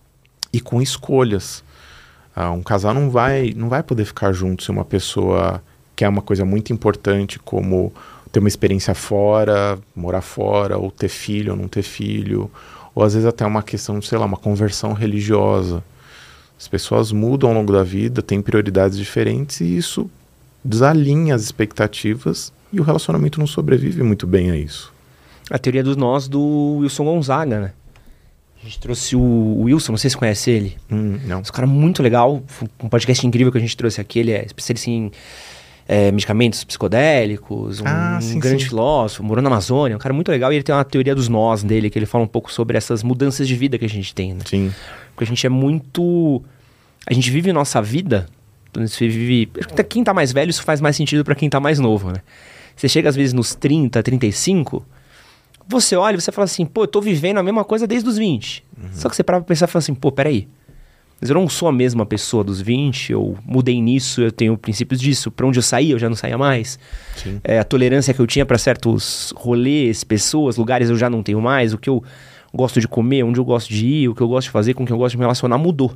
e com escolhas. Ah, um casal não vai, não vai poder ficar junto se uma pessoa quer uma coisa muito importante como ter uma experiência fora, morar fora, ou ter filho ou não ter filho, ou às vezes até uma questão, sei lá, uma conversão religiosa. As pessoas mudam ao longo da vida, têm prioridades diferentes e isso desalinha as expectativas e o relacionamento não sobrevive muito bem a isso. A teoria dos nós do Wilson Gonzaga, né? A gente trouxe o Wilson, não sei se você conhece ele. Hum, não. Esse cara muito legal, um podcast incrível que a gente trouxe aqui, ele é especialista em é, medicamentos psicodélicos, um, ah, um sim, grande sim. filósofo, morou na Amazônia, um cara muito legal, e ele tem uma teoria dos nós dele, que ele fala um pouco sobre essas mudanças de vida que a gente tem, né? Sim. Porque a gente é muito... A gente vive nossa vida, então você vive... Quem tá mais velho, isso faz mais sentido pra quem tá mais novo, né? Você chega às vezes nos trinta, trinta e cinco, você olha e você fala assim, pô, eu tô vivendo a mesma coisa desde os vinte. Uhum. Só que você para pra pensar e fala assim, pô, peraí, mas eu não sou a mesma pessoa dos vinte, eu mudei nisso, eu tenho princípios disso, pra onde eu saía eu já não saía mais. Sim. É, a tolerância que eu tinha pra certos rolês, pessoas, lugares eu já não tenho mais, o que eu gosto de comer, onde eu gosto de ir, o que eu gosto de fazer, com quem eu gosto de me relacionar mudou.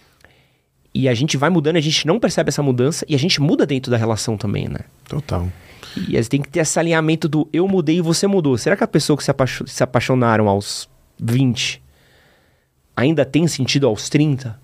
E a gente vai mudando, a gente não percebe essa mudança e a gente muda dentro da relação também, né? Total. E tem que ter esse alinhamento do eu mudei e você mudou. Será que a pessoa que se, apaixo- se apaixonaram aos vinte ainda tem sentido aos trinta?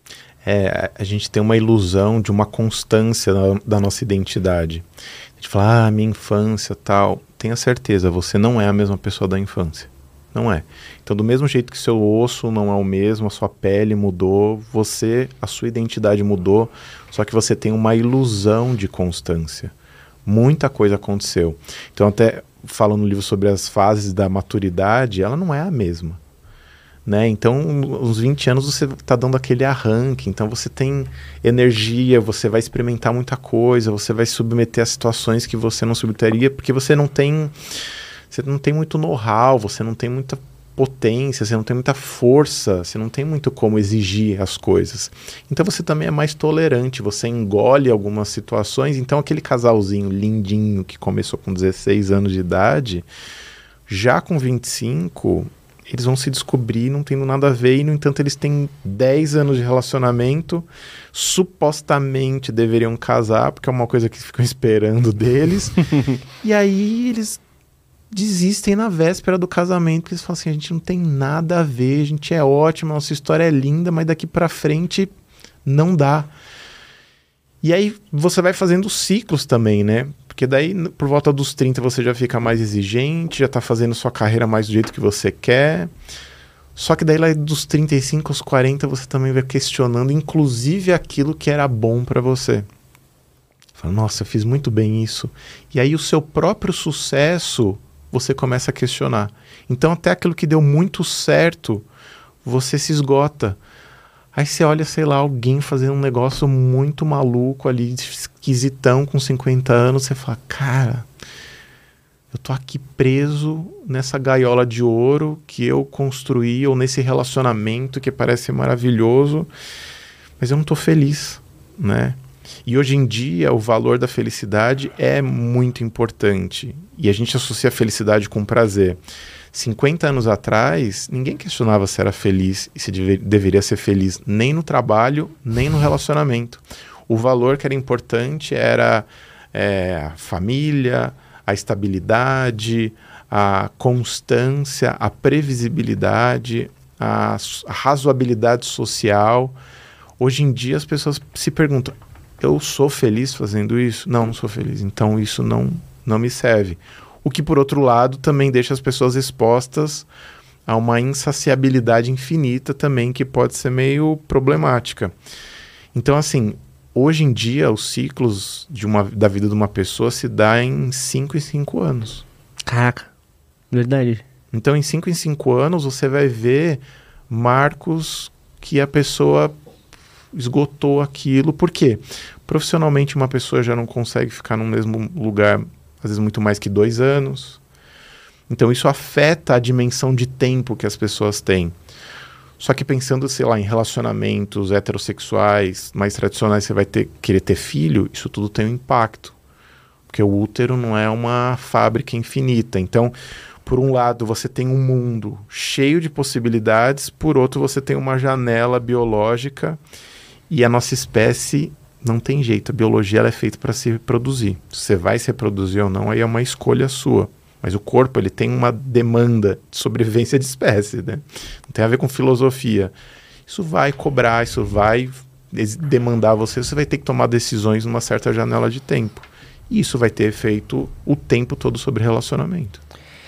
É, a gente tem uma ilusão de uma constância da, da nossa identidade. A gente fala, ah, minha infância, tal. Tenha certeza, você não é a mesma pessoa da infância. Não é. Então, do mesmo jeito que seu osso não é o mesmo, a sua pele mudou, você, a sua identidade mudou, só que você tem uma ilusão de constância. Muita coisa aconteceu. Então, até falando no livro sobre as fases da maturidade, ela não é a mesma, né? Então, uns vinte anos você está dando aquele arranque, então você tem energia, você vai experimentar muita coisa, você vai submeter a situações que você não submeteria, porque você não tem... você não tem muito know-how, você não tem muita potência, você não tem muita força, você não tem muito como exigir as coisas. Então você também é mais tolerante, você engole algumas situações. Então aquele casalzinho lindinho que começou com dezesseis anos de idade, já com vinte e cinco, eles vão se descobrir não tendo nada a ver, e no entanto eles têm dez anos de relacionamento, supostamente deveriam casar, porque é uma coisa que ficam esperando deles, e aí eles desistem na véspera do casamento, porque eles falam assim, a gente não tem nada a ver, a gente é ótimo, a nossa história é linda, mas daqui pra frente não dá. E aí você vai fazendo ciclos também, né? Porque daí, por volta dos trinta, você já fica mais exigente, já tá fazendo sua carreira mais do jeito que você quer. Só que daí, lá dos trinta e cinco aos quarenta, você também vai questionando, inclusive, aquilo que era bom pra você. Fala, nossa, eu fiz muito bem isso. E aí o seu próprio sucesso, você começa a questionar. Então, até aquilo que deu muito certo, você se esgota. Aí você olha, sei lá, alguém fazendo um negócio muito maluco ali, esquisitão, com cinquenta anos, você fala, cara, eu tô aqui preso nessa gaiola de ouro que eu construí, ou nesse relacionamento que parece maravilhoso, mas eu não tô feliz, né? E hoje em dia o valor da felicidade é muito importante, e a gente associa a felicidade com prazer. cinquenta anos atrás, ninguém questionava se era feliz e se deve, deveria ser feliz nem no trabalho, nem no relacionamento. O valor que era importante era é, a família, a estabilidade, a constância, a previsibilidade, a, a razoabilidade social. Hoje em dia as pessoas se perguntam, eu sou feliz fazendo isso? Não, não sou feliz. Então isso não, não me serve. O que, por outro lado, também deixa as pessoas expostas a uma insaciabilidade infinita também, que pode ser meio problemática. Então, assim, hoje em dia, os ciclos de uma, da vida de uma pessoa se dá em cinco em cinco anos. Caraca, verdade. Então, em cinco em cinco anos, você vai ver marcos que a pessoa esgotou aquilo. Por quê? Profissionalmente, uma pessoa já não consegue ficar no mesmo lugar às vezes muito mais que dois anos. Então isso afeta a dimensão de tempo que as pessoas têm. Só que pensando, sei lá, em relacionamentos heterossexuais mais tradicionais, você vai ter, querer ter filho, isso tudo tem um impacto. Porque o útero não é uma fábrica infinita. Então, por um lado, você tem um mundo cheio de possibilidades, por outro, você tem uma janela biológica, e a nossa espécie não tem jeito, a biologia ela é feita para se reproduzir. Se você vai se reproduzir ou não, aí é uma escolha sua. Mas o corpo ele tem uma demanda de sobrevivência de espécie, né? Não tem a ver com filosofia. Isso vai cobrar, isso vai demandar você, você vai ter que tomar decisões numa certa janela de tempo. E isso vai ter efeito o tempo todo sobre relacionamento.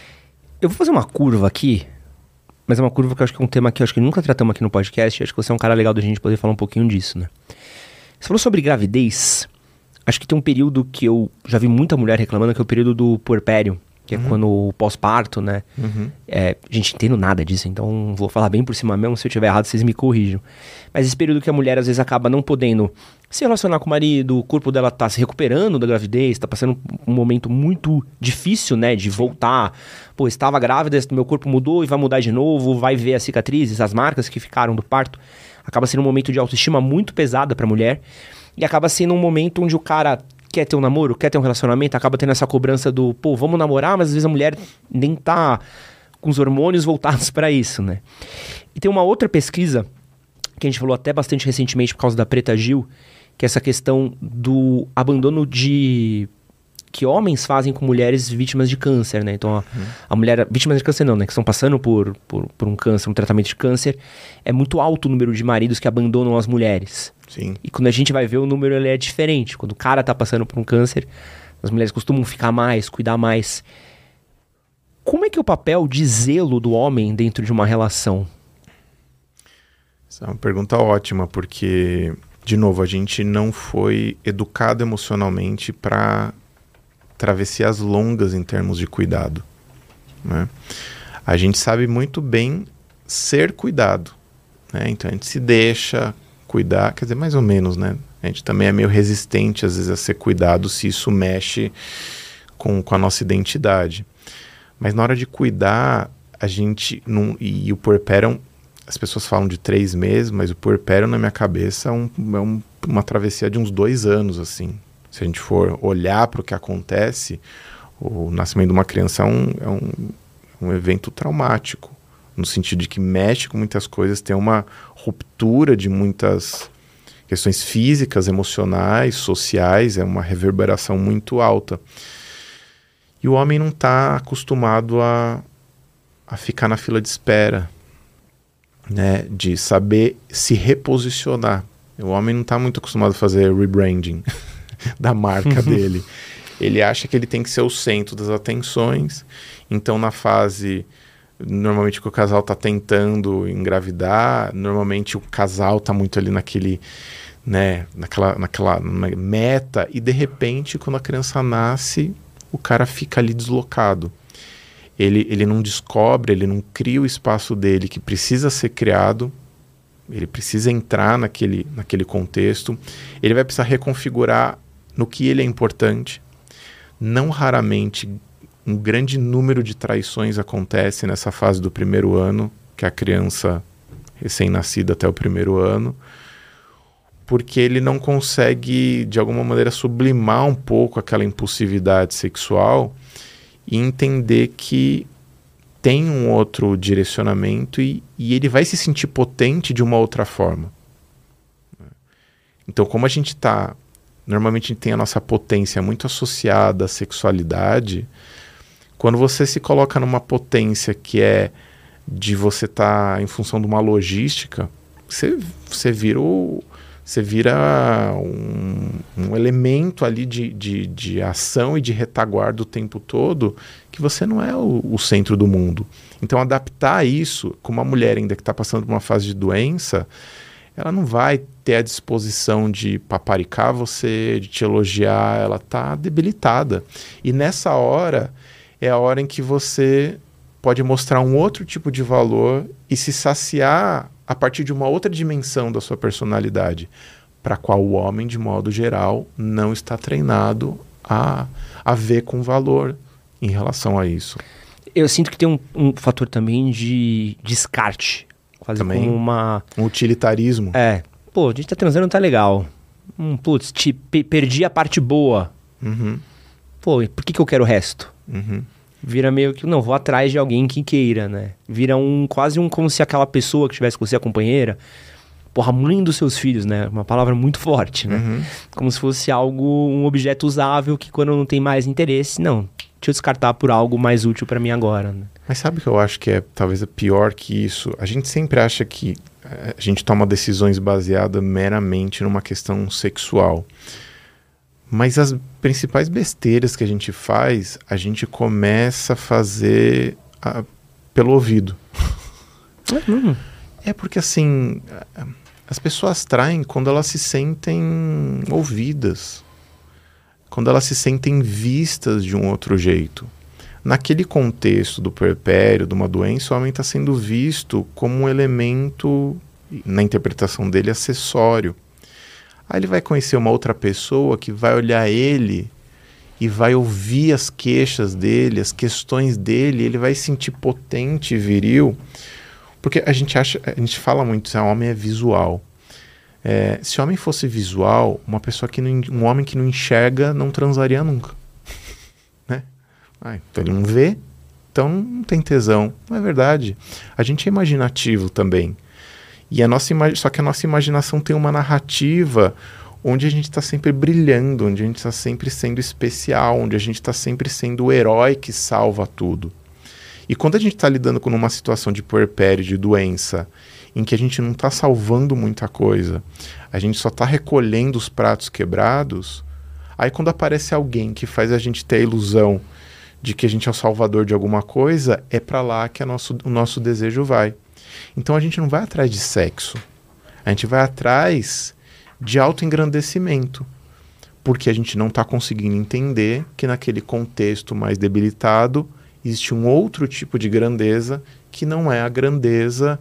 Eu vou fazer uma curva aqui, mas é uma curva que eu acho que é um tema que eu acho que nunca tratamos aqui no podcast. Acho que você é um cara legal da gente poder falar um pouquinho disso, né? Você falou sobre gravidez. Acho que tem um período que eu já vi muita mulher reclamando, que é o período do puerpério, que uhum. é quando o pós-parto, né? Uhum. É, gente, entendo nada disso, então vou falar bem por cima mesmo. Se eu estiver errado, vocês me corrijam. Mas esse período que a mulher às vezes acaba não podendo se relacionar com o marido, o corpo dela tá se recuperando da gravidez, tá passando um momento muito difícil, né? De voltar. Pô, estava grávida, meu corpo mudou e vai mudar de novo, vai ver as cicatrizes, as marcas que ficaram do parto. Acaba sendo um momento de autoestima muito pesada pra mulher. E acaba sendo um momento onde o cara quer ter um namoro, quer ter um relacionamento, acaba tendo essa cobrança do, pô, vamos namorar, mas às vezes a mulher nem tá com os hormônios voltados pra isso, né? E tem uma outra pesquisa, que a gente falou até bastante recentemente por causa da Preta Gil, que é essa questão do abandono de... que homens fazem com mulheres vítimas de câncer, né? Então, a, uhum. a mulher... vítimas de câncer não, né? Que estão passando por, por, por um câncer, um tratamento de câncer. É muito alto o número de maridos que abandonam as mulheres. Sim. E quando a gente vai ver, o número ele é diferente. Quando o cara tá passando por um câncer, as mulheres costumam ficar mais, cuidar mais. Como é que é o papel de zelo do homem dentro de uma relação? Essa é uma pergunta ótima, porque, de novo, a gente não foi educado emocionalmente para travessias longas em termos de cuidado, né? A gente sabe muito bem ser cuidado, né? Então a gente se deixa cuidar, quer dizer, mais ou menos, né? A gente também é meio resistente às vezes a ser cuidado se isso mexe com, com a nossa identidade. Mas na hora de cuidar, a gente... Não, e o puerpério, as pessoas falam de três meses, mas o puerpério na minha cabeça é, um, é um, uma travessia de uns dois anos, assim. Se a gente for olhar para o que acontece, o nascimento de uma criança é um, é um, um evento traumático, no sentido de que mexe com muitas coisas, tem uma ruptura de muitas questões físicas, emocionais, sociais, é uma reverberação muito alta. E o homem não está acostumado a, a ficar na fila de espera, né, de saber se reposicionar. O homem não está muito acostumado a fazer rebranding da marca dele. Ele acha que ele tem que ser o centro das atenções. Então, na fase, normalmente que o casal está tentando engravidar, normalmente o casal está muito ali naquele, né, naquela, naquela meta, e de repente, quando a criança nasce, o cara fica ali deslocado. Ele, ele não descobre, ele não cria o espaço dele que precisa ser criado, ele precisa entrar naquele, naquele contexto, ele vai precisar reconfigurar no que ele é importante. Não raramente, um grande número de traições acontece nessa fase do primeiro ano, que é a criança recém-nascida até o primeiro ano, porque ele não consegue, de alguma maneira, sublimar um pouco aquela impulsividade sexual e entender que tem um outro direcionamento e, e ele vai se sentir potente de uma outra forma. Então, como a gente está... Normalmente a gente tem a nossa potência muito associada à sexualidade. Quando você se coloca numa potência que é de você estar tá em função de uma logística, você, você vira o... Você vira um, um elemento ali de, de, de ação e de retaguarda o tempo todo, que você não é o, o centro do mundo. Então, adaptar isso, com uma mulher ainda que está passando por uma fase de doença, ela não vai ter a disposição de paparicar você, de te elogiar, ela está debilitada. E nessa hora, é a hora em que você pode mostrar um outro tipo de valor e se saciar a partir de uma outra dimensão da sua personalidade, para a qual o homem, de modo geral, não está treinado a, a ver com valor em relação a isso. Eu sinto que tem um, um fator também de descarte. Quase também como uma... um utilitarismo. É. Pô, a gente tá transando, tá legal. Hum, putz, te, pe- perdi a parte boa. Uhum. Pô, por que que eu quero o resto? Uhum. Vira meio que, não, vou atrás de alguém que queira, né? Vira um, quase um, como se aquela pessoa que estivesse com você, a companheira, porra, mãe dos seus filhos, né? Uma palavra muito forte, né? Uhum. Como se fosse algo, um objeto usável que quando não tem mais interesse, não, deixa eu descartar por algo mais útil pra mim agora, né? Mas sabe o que eu acho que é talvez pior que isso? A gente sempre acha que a gente toma decisões baseadas meramente numa questão sexual. Mas as principais besteiras que a gente faz, a gente começa a fazer a, pelo ouvido. Uhum. É porque, assim, as pessoas traem quando elas se sentem ouvidas, quando elas se sentem vistas de um outro jeito. Naquele contexto do puerpério, de uma doença, o homem está sendo visto como um elemento, na interpretação dele, acessório. Aí ele vai conhecer uma outra pessoa que vai olhar ele e vai ouvir as queixas dele, as questões dele, ele vai se sentir potente e viril. Porque a gente acha, a gente fala muito que o homem é visual. É, se o homem fosse visual, uma pessoa que não, um homem que não enxerga não transaria nunca. Né? Ah, então ele não vê, então não tem tesão. Não é verdade. A gente é imaginativo também. E a nossa imag... Só que a nossa imaginação tem uma narrativa onde a gente está sempre brilhando, onde a gente está sempre sendo especial, onde a gente está sempre sendo o herói que salva tudo. E quando a gente está lidando com uma situação de puerpério, de doença, em que a gente não está salvando muita coisa, a gente só está recolhendo os pratos quebrados, aí quando aparece alguém que faz a gente ter a ilusão de que a gente é o salvador de alguma coisa, é para lá que a nosso, o nosso desejo vai. Então a gente não vai atrás de sexo, a gente vai atrás de autoengrandecimento, porque a gente não está conseguindo entender que naquele contexto mais debilitado existe um outro tipo de grandeza que não é a grandeza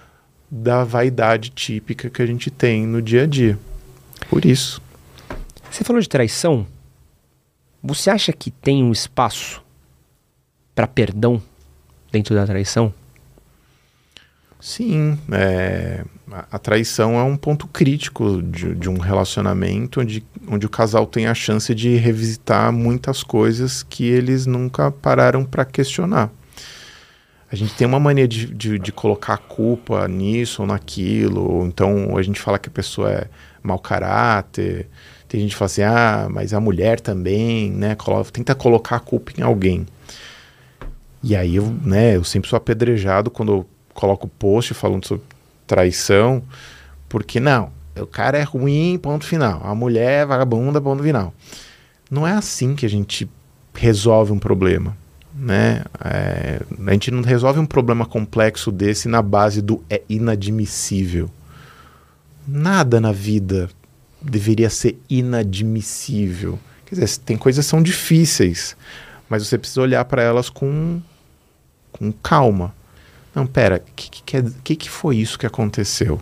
da vaidade típica que a gente tem no dia a dia. Por isso. Você falou de traição. Você acha que tem um espaço para perdão dentro da traição? Sim, é, a traição é um ponto crítico de, de um relacionamento onde, onde o casal tem a chance de revisitar muitas coisas que eles nunca pararam para questionar. A gente tem uma mania de, de, de colocar a culpa nisso ou naquilo, ou então a gente fala que a pessoa é mau caráter, tem gente que fala assim, ah, mas a mulher também, né, coloca, tenta colocar a culpa em alguém. E aí eu, né, eu sempre sou apedrejado quando eu coloco post falando sobre traição, porque não, o cara é ruim, ponto final, a mulher é vagabunda, ponto final. Não é assim que a gente resolve um problema, né? É, a gente não resolve um problema complexo desse na base do é inadmissível. Nada na vida deveria ser inadmissível. Quer dizer, tem coisas que são difíceis, mas você precisa olhar para elas com, com calma. Não, pera, o que, que, que, que foi isso que aconteceu?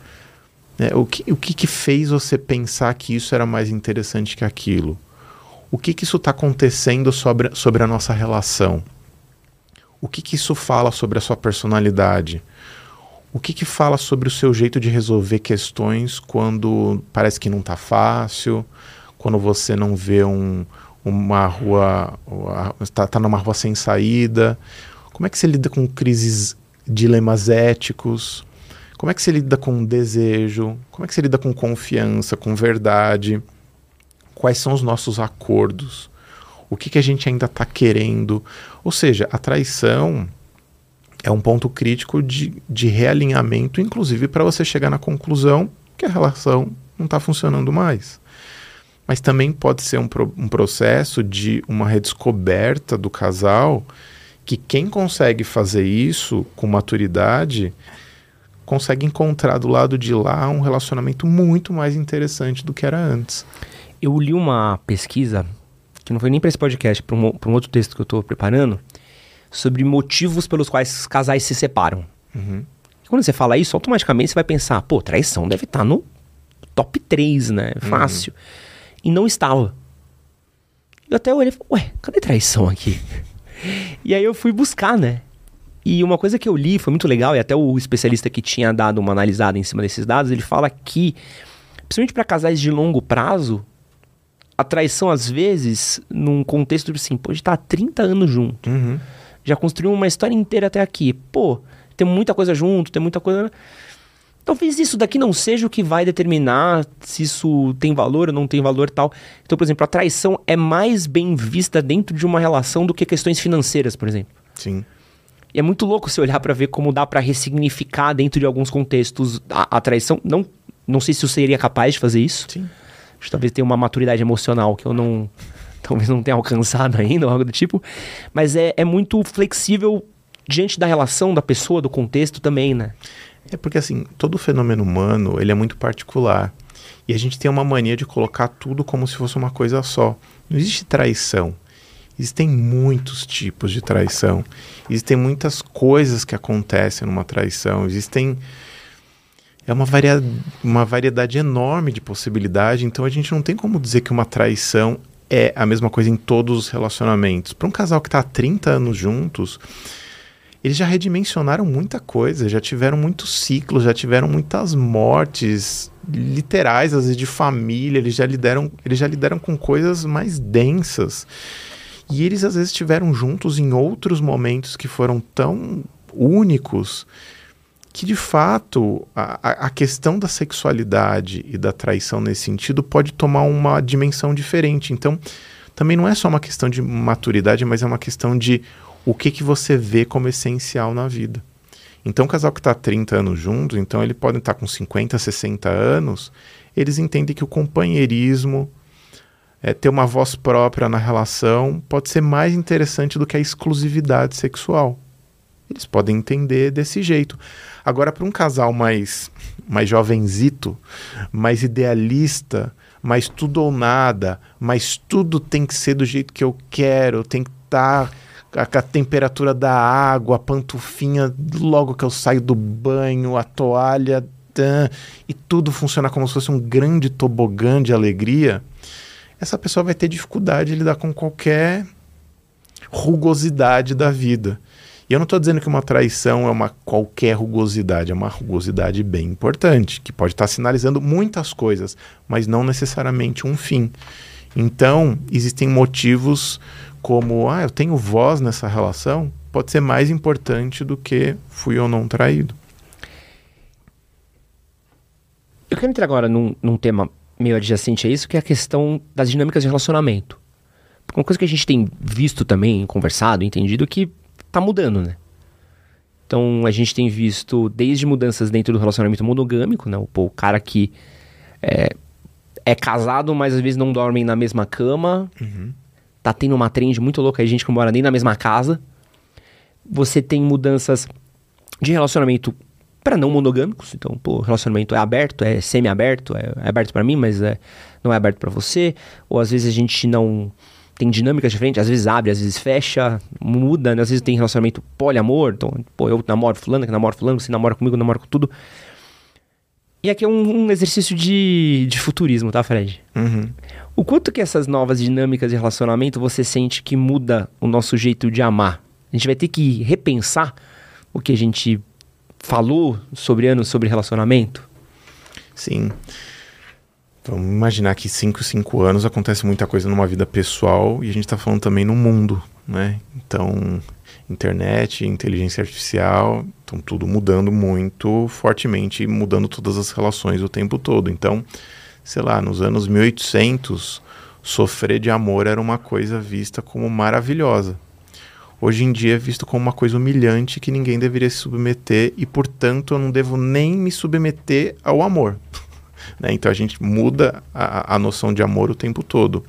É, o que, o que, que fez você pensar que isso era mais interessante que aquilo? O que, que isso está acontecendo sobre, sobre a nossa relação? O que, que isso fala sobre a sua personalidade? O que, que fala sobre o seu jeito de resolver questões quando parece que não está fácil, quando você não vê um, uma rua, está tá numa rua sem saída? Como é que você lida com crises, dilemas éticos? Como é que você lida com desejo? Como é que você lida com confiança, com verdade? Quais são os nossos acordos? O que, que a gente ainda está querendo? Ou seja, a traição é um ponto crítico de, de realinhamento, inclusive para você chegar na conclusão que a relação não está funcionando mais. Mas também pode ser um, pro, um processo de uma redescoberta do casal, que quem consegue fazer isso com maturidade consegue encontrar do lado de lá um relacionamento muito mais interessante do que era antes. Eu li uma pesquisa, que não foi nem para esse podcast, para um, um outro texto que eu estou preparando, sobre motivos pelos quais os casais se separam. Uhum. E quando você fala isso, automaticamente você vai pensar, pô, traição deve estar no top três, né? Fácil. Uhum. E não estava. Eu até olhei e falei, ué, cadê traição aqui? E aí eu fui buscar, né? E uma coisa que eu li foi muito legal, e até o especialista que tinha dado uma analisada em cima desses dados, ele fala que, principalmente para casais de longo prazo, a traição, às vezes, num contexto de assim, pô, a gente tá há trinta anos junto. Uhum. Já construiu uma história inteira até aqui. Pô, tem muita coisa junto, tem muita coisa... Talvez isso daqui não seja o que vai determinar se isso tem valor ou não tem valor e tal. Então, por exemplo, a traição é mais bem vista dentro de uma relação do que questões financeiras, por exemplo. Sim. E é muito louco você olhar pra ver como dá pra ressignificar dentro de alguns contextos a, a traição. Não, não sei se eu seria capaz de fazer isso. Sim. Acho que talvez tenha uma maturidade emocional que eu não... talvez não tenha alcançado ainda ou algo do tipo. Mas é, é muito flexível diante da relação da pessoa, do contexto também, né? É porque, assim, todo fenômeno humano, ele é muito particular. E a gente tem uma mania de colocar tudo como se fosse uma coisa só. Não existe traição. Existem muitos tipos de traição. Existem muitas coisas que acontecem numa traição. Existem... É uma, varia... uma variedade enorme de possibilidade. Então, a gente não tem como dizer que uma traição é a mesma coisa em todos os relacionamentos. Para um casal que está há trinta anos juntos... Eles já redimensionaram muita coisa, já tiveram muitos ciclos, já tiveram muitas mortes literais, às vezes de família, eles já lidaram, eles já lidaram com coisas mais densas. E eles às vezes estiveram juntos em outros momentos que foram tão únicos que, de fato, a, a questão da sexualidade e da traição nesse sentido pode tomar uma dimensão diferente. Então, também não é só uma questão de maturidade, mas é uma questão de o que, que você vê como essencial na vida. Então, o casal que está há trinta anos juntos, então ele pode estar com cinquenta, sessenta anos, eles entendem que o companheirismo, é, ter uma voz própria na relação, pode ser mais interessante do que a exclusividade sexual. Eles podem entender desse jeito. Agora, para um casal mais, mais jovenzito, mais idealista, mais tudo ou nada, mas tudo tem que ser do jeito que eu quero, tem que estar... A, a temperatura da água, a pantufinha logo que eu saio do banho, a toalha, tã, e tudo funciona como se fosse um grande tobogã de alegria, essa pessoa vai ter dificuldade de lidar com qualquer rugosidade da vida. E eu não estou dizendo que uma traição é uma qualquer rugosidade, é uma rugosidade bem importante, que pode estar sinalizando muitas coisas, mas não necessariamente um fim. Então, existem motivos como, ah, eu tenho voz nessa relação, pode ser mais importante do que fui ou não traído. Eu quero entrar agora num, num tema meio adjacente a isso, que é a questão das dinâmicas de relacionamento. Porque uma coisa que a gente tem visto também, conversado, entendido, que tá mudando, né? Então, a gente tem visto desde mudanças dentro do relacionamento monogâmico, né? Pô, o cara que é, é casado, mas às vezes não dormem na mesma cama. Uhum. Tá tendo uma trend muito louca, a gente que não mora nem na mesma casa. Você tem mudanças de relacionamento para não monogâmicos. Então, pô, o relacionamento é aberto, é semi-aberto, é, é aberto para mim, mas é, não é aberto para você. Ou às vezes a gente não... tem dinâmicas diferentes, às vezes abre, às vezes fecha, muda, né? Às vezes tem relacionamento poliamor, então, pô, eu namoro fulano, que namoro fulano, você namora comigo, eu namoro com tudo. E aqui é um, um exercício de, de futurismo, tá, Fred? Uhum. O quanto que essas novas dinâmicas de relacionamento você sente que muda o nosso jeito de amar? A gente vai ter que repensar o que a gente falou sobre anos sobre relacionamento? Sim. Vamos imaginar que cinco, cinco anos acontece muita coisa numa vida pessoal e a gente está falando também no mundo, né? Então, internet, inteligência artificial, estão tudo mudando muito fortemente, mudando todas as relações o tempo todo. Então, sei lá, nos anos mil e oitocentos, sofrer de amor era uma coisa vista como maravilhosa. Hoje em dia é visto como uma coisa humilhante que ninguém deveria se submeter e, portanto, eu não devo nem me submeter ao amor. Né? Então a gente muda a, a noção de amor o tempo todo.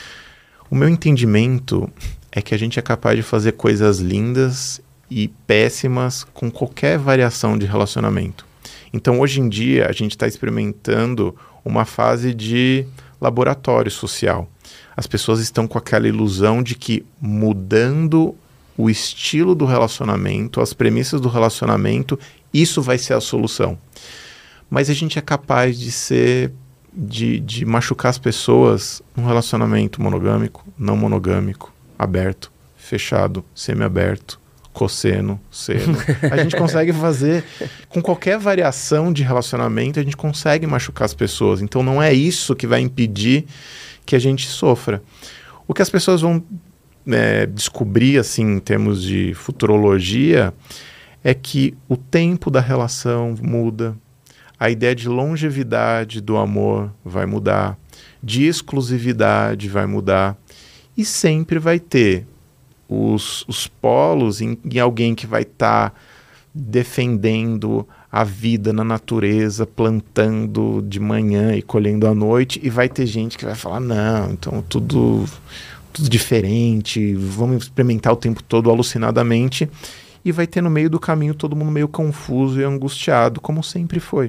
O meu entendimento é que a gente é capaz de fazer coisas lindas e péssimas com qualquer variação de relacionamento. Então hoje em dia a gente está experimentando uma fase de laboratório social. As pessoas estão com aquela ilusão de que mudando o estilo do relacionamento, as premissas do relacionamento, isso vai ser a solução. Mas a gente é capaz de ser, de, de machucar as pessoas num relacionamento monogâmico, não monogâmico, aberto, fechado, semi-aberto, cosseno, seno. A gente consegue fazer, com qualquer variação de relacionamento, a gente consegue machucar as pessoas. Então não é isso que vai impedir que a gente sofra. O que as pessoas vão é, descobrir, assim, em termos de futurologia, é que o tempo da relação muda, a ideia de longevidade do amor vai mudar, de exclusividade vai mudar, e sempre vai ter os, os polos em, em alguém que vai estar tá defendendo a vida na natureza, plantando de manhã e colhendo à noite, e vai ter gente que vai falar, não, então tudo, tudo diferente, vamos experimentar o tempo todo alucinadamente, e vai ter no meio do caminho todo mundo meio confuso e angustiado, como sempre foi.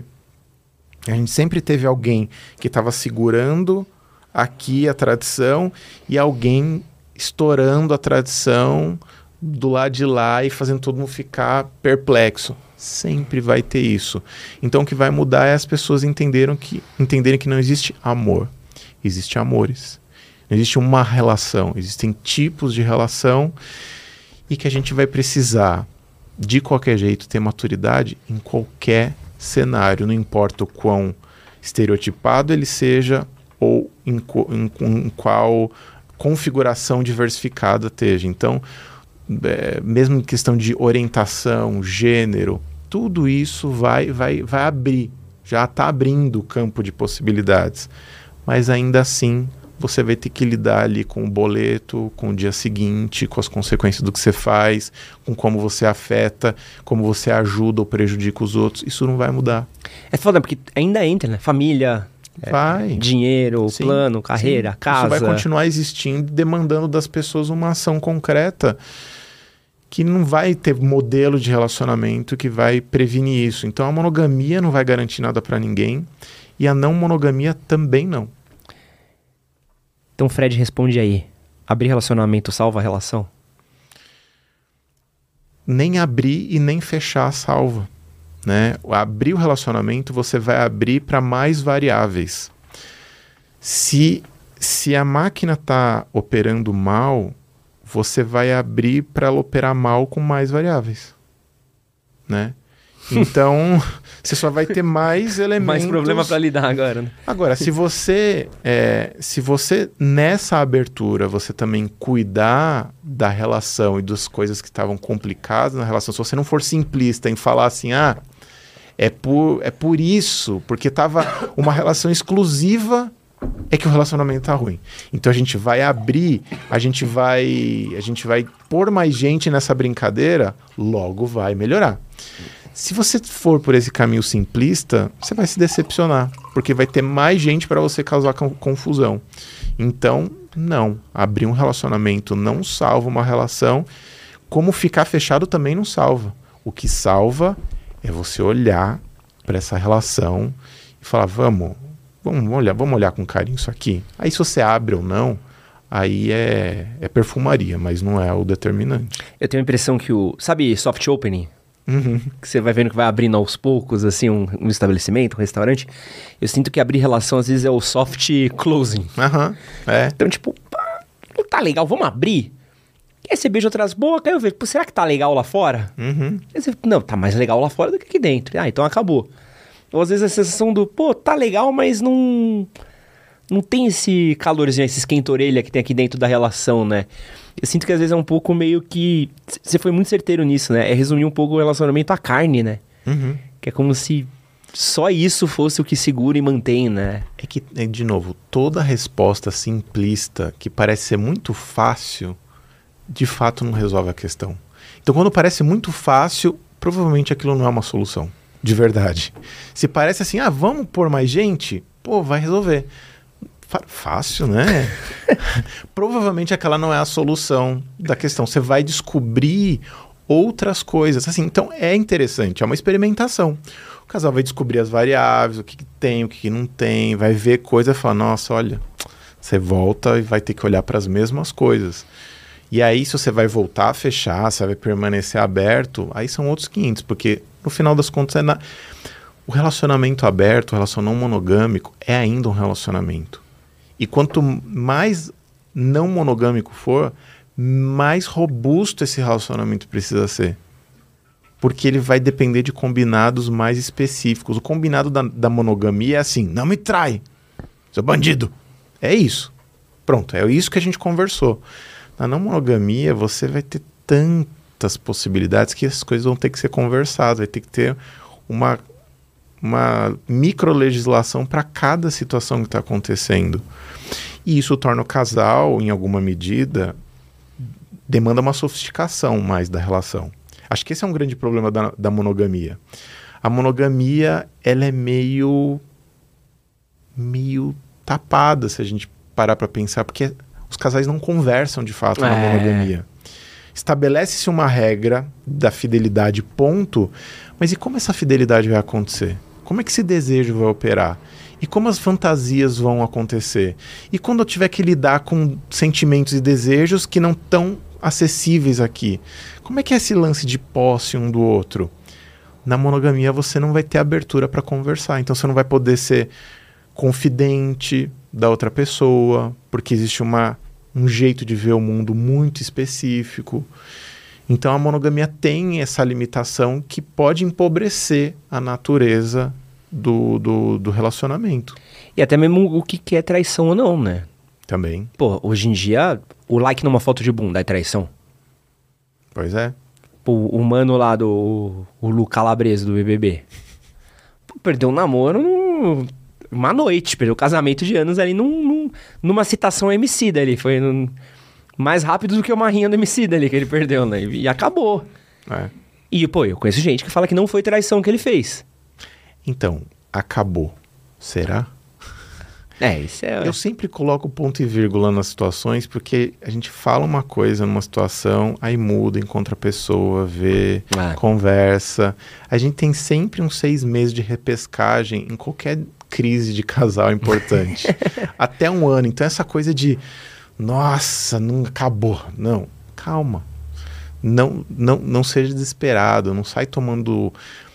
A gente sempre teve alguém que estava segurando aqui a tradição e alguém estourando a tradição do lado de lá e fazendo todo mundo ficar perplexo. Sempre vai ter isso. Então o que vai mudar é as pessoas entenderem que, entenderem que não existe amor. Existem amores. Não existe uma relação. Existem tipos de relação e que a gente vai precisar, de qualquer jeito, ter maturidade em qualquer cenário, não importa o quão estereotipado ele seja ou em, em, em qual configuração diversificada esteja. Então, é, mesmo em questão de orientação, gênero, tudo isso vai, vai, vai abrir, já está abrindo o campo de possibilidades. Mas ainda assim, você vai ter que lidar ali com o boleto, com o dia seguinte, com as consequências do que você faz, com como você afeta, como você ajuda ou prejudica os outros. Isso não vai mudar. É foda, porque ainda entra, né? Família, vai. É, dinheiro, sim, plano, carreira, sim. casa. Isso vai continuar existindo, demandando das pessoas uma ação concreta que não vai ter modelo de relacionamento que vai prevenir isso. Então a monogamia não vai garantir nada para ninguém e a não monogamia também não. Então, Fred, responde aí. Abrir relacionamento salva a relação? Nem abrir e nem fechar salva. Né? Abrir o relacionamento, você vai abrir para mais variáveis. Se, se a máquina está operando mal, você vai abrir para ela operar mal com mais variáveis, né? Então, você só vai ter mais elementos... Mais problema para lidar agora, né? Agora, se você, é, se você, nessa abertura, você também cuidar da relação e das coisas que estavam complicadas na relação, se você não for simplista em falar assim, ah, é por, é por isso, porque estava uma relação exclusiva, é que o relacionamento tá ruim. Então a gente vai abrir, a gente vai, a gente vai pôr mais gente nessa brincadeira, logo vai melhorar. Se você for por esse caminho simplista, você vai se decepcionar, porque vai ter mais gente para você causar confusão. Então, não. Abrir um relacionamento não salva uma relação, como ficar fechado também não salva. O que salva é você olhar para essa relação e falar, vamos, vamos olhar, vamos olhar com carinho isso aqui. Aí se você abre ou não, aí é, é perfumaria, mas não é o determinante. Eu tenho a impressão que o... Sabe soft opening? Uhum. Que você vai vendo que vai abrindo aos poucos, assim, um, um estabelecimento, um restaurante. Eu sinto que abrir relação, às vezes, é o soft closing. Aham, uhum. É. Então, tipo, pá, não tá legal, vamos abrir? E aí você beija outras bocas, aí eu vejo, pô, será que tá legal lá fora? Uhum. Aí você, não, tá mais legal lá fora do que aqui dentro. Ah, então acabou. Ou às vezes a sensação do, pô, tá legal, mas não... Não tem esse calorzinho, esse esquenta-orelha que tem aqui dentro da relação, né? Eu sinto que às vezes é um pouco meio que... Você foi muito certeiro nisso, né? É resumir um pouco o relacionamento à carne, né? Uhum. Que é como se só isso fosse o que segura e mantém, né? É que, de novo, toda resposta simplista que parece ser muito fácil, de fato não resolve a questão. Então, quando parece muito fácil, provavelmente aquilo não é uma solução, de verdade. Se parece assim, ah, vamos pôr mais gente? Pô, vai resolver. Fácil, né? Provavelmente aquela não é a solução da questão. Você vai descobrir outras coisas. Assim, então é interessante, é uma experimentação. O casal vai descobrir as variáveis, o que, que tem, o que, que não tem, vai ver coisa e falar, nossa, olha, você volta e vai ter que olhar para as mesmas coisas. E aí, se você vai voltar a fechar, se vai permanecer aberto, aí são outros quinhentos, porque no final das contas é na... o relacionamento aberto, o relacionamento não monogâmico é ainda um relacionamento. E quanto mais não monogâmico for, mais robusto esse relacionamento precisa ser. Porque ele vai depender de combinados mais específicos. O combinado da, da monogamia é assim, não me trai, seu bandido. É isso. Pronto, é isso que a gente conversou. Na não monogamia, você vai ter tantas possibilidades que as coisas vão ter que ser conversadas, vai ter que ter uma... uma microlegislação para cada situação que está acontecendo. E isso torna o casal, em alguma medida, demanda uma sofisticação mais da relação. Acho que esse é um grande problema da, da monogamia. A monogamia, ela é meio, meio tapada, se a gente parar para pensar, porque os casais não conversam de fato é. na monogamia. Estabelece-se uma regra da fidelidade, ponto, mas e como essa fidelidade vai acontecer? Como é que esse desejo vai operar? E como as fantasias vão acontecer? E quando eu tiver que lidar com sentimentos e desejos que não estão acessíveis aqui? Como é que é esse lance de posse um do outro? Na monogamia você não vai ter abertura para conversar, então você não vai poder ser confidente da outra pessoa, porque existe uma, um jeito de ver o mundo muito específico. Então a monogamia tem essa limitação que pode empobrecer a natureza do, do, do relacionamento. E até mesmo o que, que é traição ou não, né? Também. Pô, hoje em dia, o like numa foto de bunda é traição. Pois é. Pô, o mano lá do... O Lu Calabresa do B B B. Pô, perdeu um namoro num, uma noite. Perdeu o casamento de anos ali num, num, numa citação Emicida ali. Foi num, mais rápido do que uma rinha do Emicida ali que ele perdeu, né? E, e acabou. É. E, pô, eu conheço gente que fala que não foi traição que ele fez. Então, acabou. Será? É, isso é... Eu sempre coloco ponto e vírgula nas situações, porque a gente fala uma coisa numa situação, aí muda, encontra a pessoa, vê, ah. conversa. A gente tem sempre uns seis meses de repescagem em qualquer crise de casal importante. Até um ano. Então, essa coisa de, nossa, não acabou. Não, calma. Não, não, não seja desesperado, não sai tomando...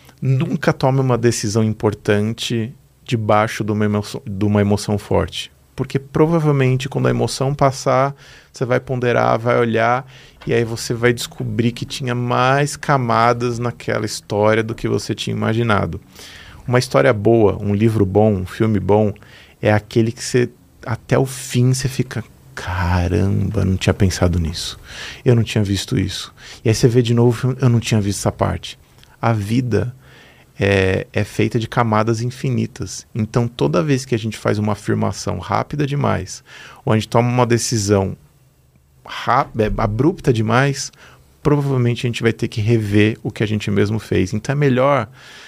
Nunca tome uma decisão importante debaixo de uma emoção, de uma emoção forte. porque provavelmente quando a emoção passar, você vai ponderar, vai olhar, e aí você vai descobrir que tinha mais camadas naquela história do que você tinha imaginado. Uma história boa, um livro bom, um filme bom, é aquele que você, até o fim, você fica, caramba, não tinha pensado nisso, eu não tinha visto isso. E aí você vê de novo, eu não tinha visto essa parte. A vida é, é feita de camadas infinitas. Então, toda vez que a gente faz uma afirmação rápida demais, ou a gente toma uma decisão rápida, abrupta demais, provavelmente a gente vai ter que rever o que a gente mesmo fez. Então, é melhor,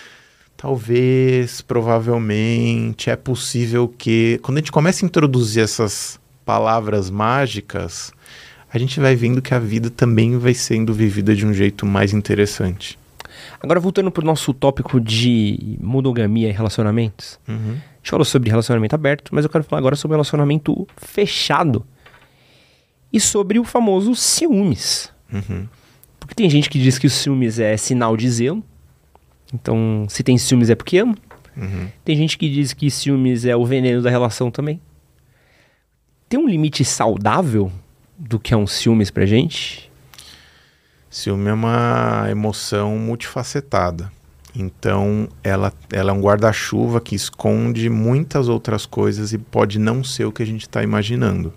talvez, provavelmente, é possível que... Quando a gente começa a introduzir essas palavras mágicas, a gente vai vendo que a vida também vai sendo vivida de um jeito mais interessante. Agora, voltando para o nosso tópico de monogamia e relacionamentos. Uhum. A gente falou sobre relacionamento aberto, mas eu quero falar agora sobre relacionamento fechado. E sobre o famoso ciúmes. Uhum. Porque tem gente que diz que o ciúmes é sinal de zelo. Então, se tem ciúmes é porque ama. Uhum. Tem gente que diz que ciúmes é o veneno da relação também. Tem um limite saudável do que é um ciúmes pra gente? Ciúme é uma emoção multifacetada. Então, ela, ela é um guarda-chuva que esconde muitas outras coisas e pode não ser o que a gente está imaginando.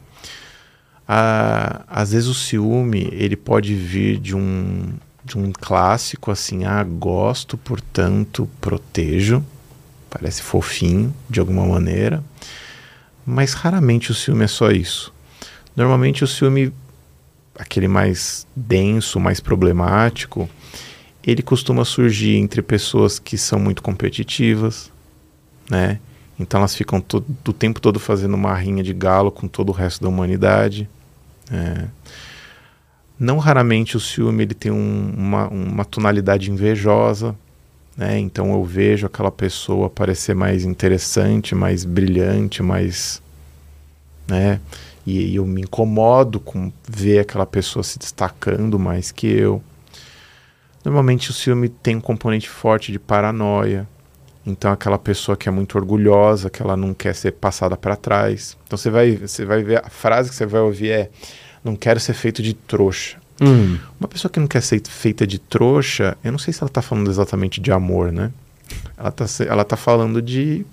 Ah, às vezes o ciúme, ele pode vir de um, de um clássico assim, ah, gosto, portanto, protejo. Parece fofinho, de alguma maneira. Mas raramente o ciúme é só isso. Normalmente o ciúme, aquele mais denso, mais problemático, ele costuma surgir entre pessoas que são muito competitivas, né? Então elas ficam todo, o tempo todo fazendo uma rinha de galo com todo o resto da humanidade. É. Não raramente o ciúme ele tem um, uma, uma tonalidade invejosa, né? Então eu vejo aquela pessoa parecer mais interessante, mais brilhante, mais... né? E, e eu me incomodo com ver aquela pessoa se destacando mais que eu. Normalmente o ciúme tem um componente forte de paranoia. Então aquela pessoa que é muito orgulhosa, que ela não quer ser passada para trás. Então você vai, você vai ver, a frase que você vai ouvir é: não quero ser feito de trouxa. Hum. Uma pessoa que não quer ser feita de trouxa, eu não sei se ela está falando exatamente de amor, né? Ela está ela tá falando de,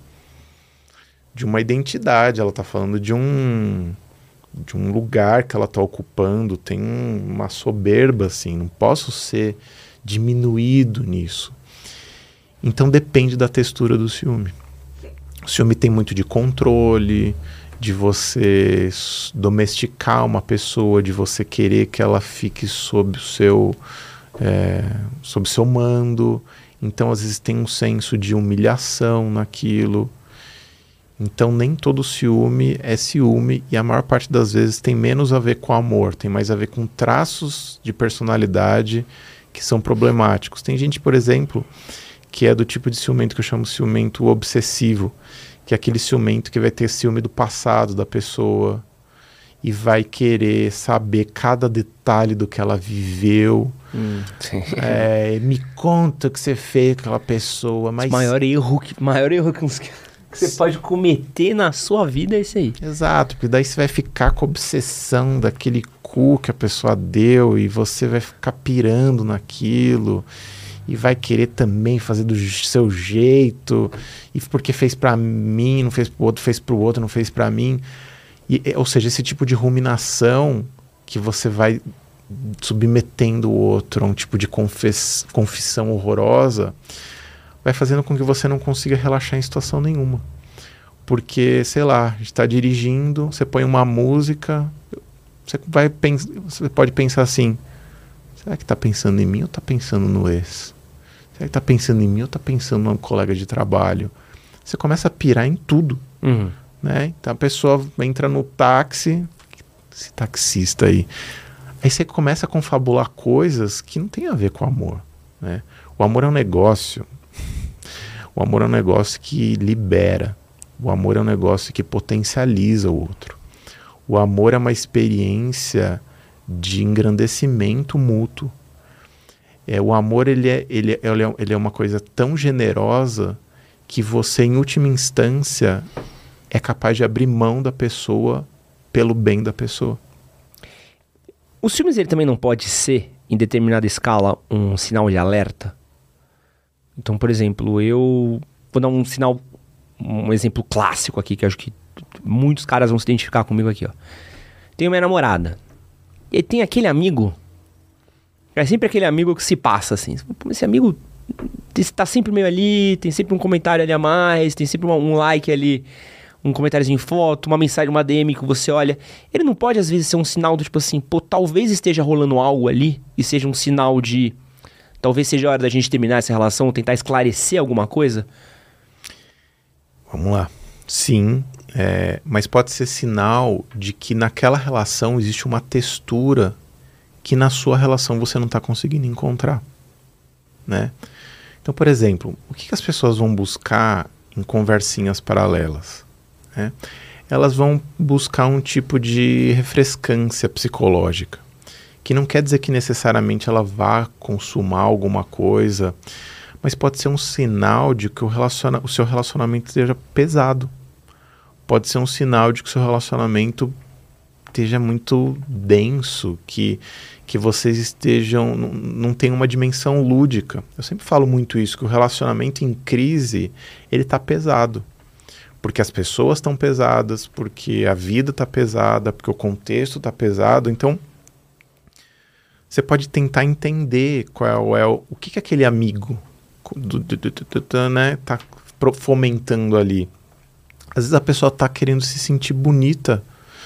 de uma identidade, ela está falando de um, de um lugar que ela está ocupando, tem um, uma soberba assim, não posso ser diminuído nisso. Então depende da textura do ciúme. O ciúme tem muito de controle, de você domesticar uma pessoa, de você querer que ela fique sob o seu, é, sob o seu mando. Então às vezes tem um senso de humilhação naquilo. Então nem todo ciúme é ciúme, e a maior parte das vezes tem menos a ver com amor, tem mais a ver com traços de personalidade que são problemáticos. Tem gente, por exemplo, que é do tipo de ciumento que eu chamo de ciumento obsessivo, que é aquele ciumento que vai ter ciúme do passado da pessoa e vai querer saber cada detalhe do que ela viveu. Hum, é, me conta o que você fez com aquela pessoa. Mas... O maior erro que, maior erro que, que você pode cometer na sua vida é esse aí. Exato, porque daí você vai ficar com a obsessão daquele cu que a pessoa deu e você vai ficar pirando naquilo. E vai querer também fazer do seu jeito, e porque fez pra mim, não fez pro outro, fez pro outro, não fez pra mim. E, ou seja, esse tipo de ruminação que você vai submetendo o outro a um tipo de confess, confissão horrorosa, vai fazendo com que você não consiga relaxar em situação nenhuma. Porque, sei lá, a gente tá dirigindo, você põe uma música, você, vai pens- você pode pensar assim: será que tá pensando em mim ou tá pensando no ex? Será que tá pensando em mim ou tá pensando num colega de trabalho? Você começa a pirar em tudo, Uhum. né? Então a pessoa entra no táxi, esse taxista aí, aí você começa a confabular coisas que não tem a ver com o amor, né? O amor é um negócio. O amor é um negócio que libera. O amor é um negócio que potencializa o outro. O amor é uma experiência de engrandecimento mútuo. É, o amor ele é, ele, é, ele, é, ele é uma coisa tão generosa que você, em última instância, é capaz de abrir mão da pessoa pelo bem da pessoa. Os filmes, ele também não pode ser, em determinada escala, um sinal de alerta? Então, por exemplo, eu vou dar um sinal, um exemplo clássico aqui, que eu acho que muitos caras vão se identificar comigo aqui, ó. Tenho minha namorada. E tem aquele amigo, é sempre aquele amigo que se passa, assim. Esse amigo tá sempre meio ali, tem sempre um comentário ali a mais, tem sempre uma, um like ali, um comentáriozinho em foto, uma mensagem, uma D M que você olha. Ele não pode, às vezes, ser um sinal do tipo assim, pô, talvez esteja rolando algo ali e seja um sinal de... Talvez seja a hora da gente terminar essa relação, tentar esclarecer alguma coisa? Vamos lá. Sim, é, mas pode ser sinal de que naquela relação existe uma textura que na sua relação você não está conseguindo encontrar, né? Então, por exemplo, o que, que as pessoas vão buscar em conversinhas paralelas? Né? Elas vão buscar um tipo de refrescância psicológica, que não quer dizer que necessariamente ela vá consumar alguma coisa, mas pode ser um sinal de que o, relaciona- o seu relacionamento esteja pesado. Pode ser um sinal de que o seu relacionamento esteja muito denso, que, que vocês estejam, não, não tem uma dimensão lúdica. Eu sempre falo muito isso, que o relacionamento em crise, ele está pesado. Porque as pessoas estão pesadas, porque a vida está pesada, porque o contexto está pesado. Então, você pode tentar entender qual é o, o que, que aquele amigo do, do, do, do, do, né, tá fomentando ali. Às vezes a pessoa está querendo se sentir bonita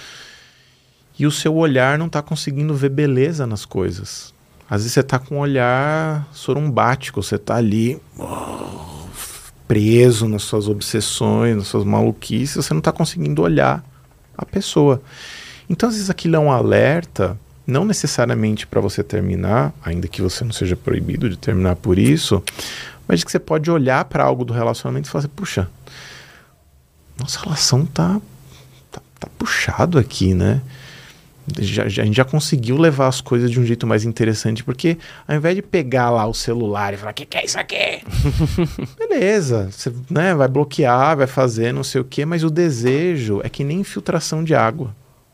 e o seu olhar não está conseguindo ver beleza nas coisas. Às vezes você está com um olhar sorumbático, você está ali oh, preso nas suas obsessões, nas suas maluquices, você não está conseguindo olhar a pessoa. Então, às vezes aquilo é um alerta, não necessariamente para você terminar, ainda que você não seja proibido de terminar por isso, mas que você pode olhar para algo do relacionamento e falar assim, puxa, nossa relação tá, tá, tá puxado aqui, né? Já, já, a gente já conseguiu levar as coisas de um jeito mais interessante, porque ao invés de pegar lá o celular e falar, o que, que é isso aqui? Beleza, você, né, vai bloquear, vai fazer não sei o quê, mas o desejo é que nem infiltração de água.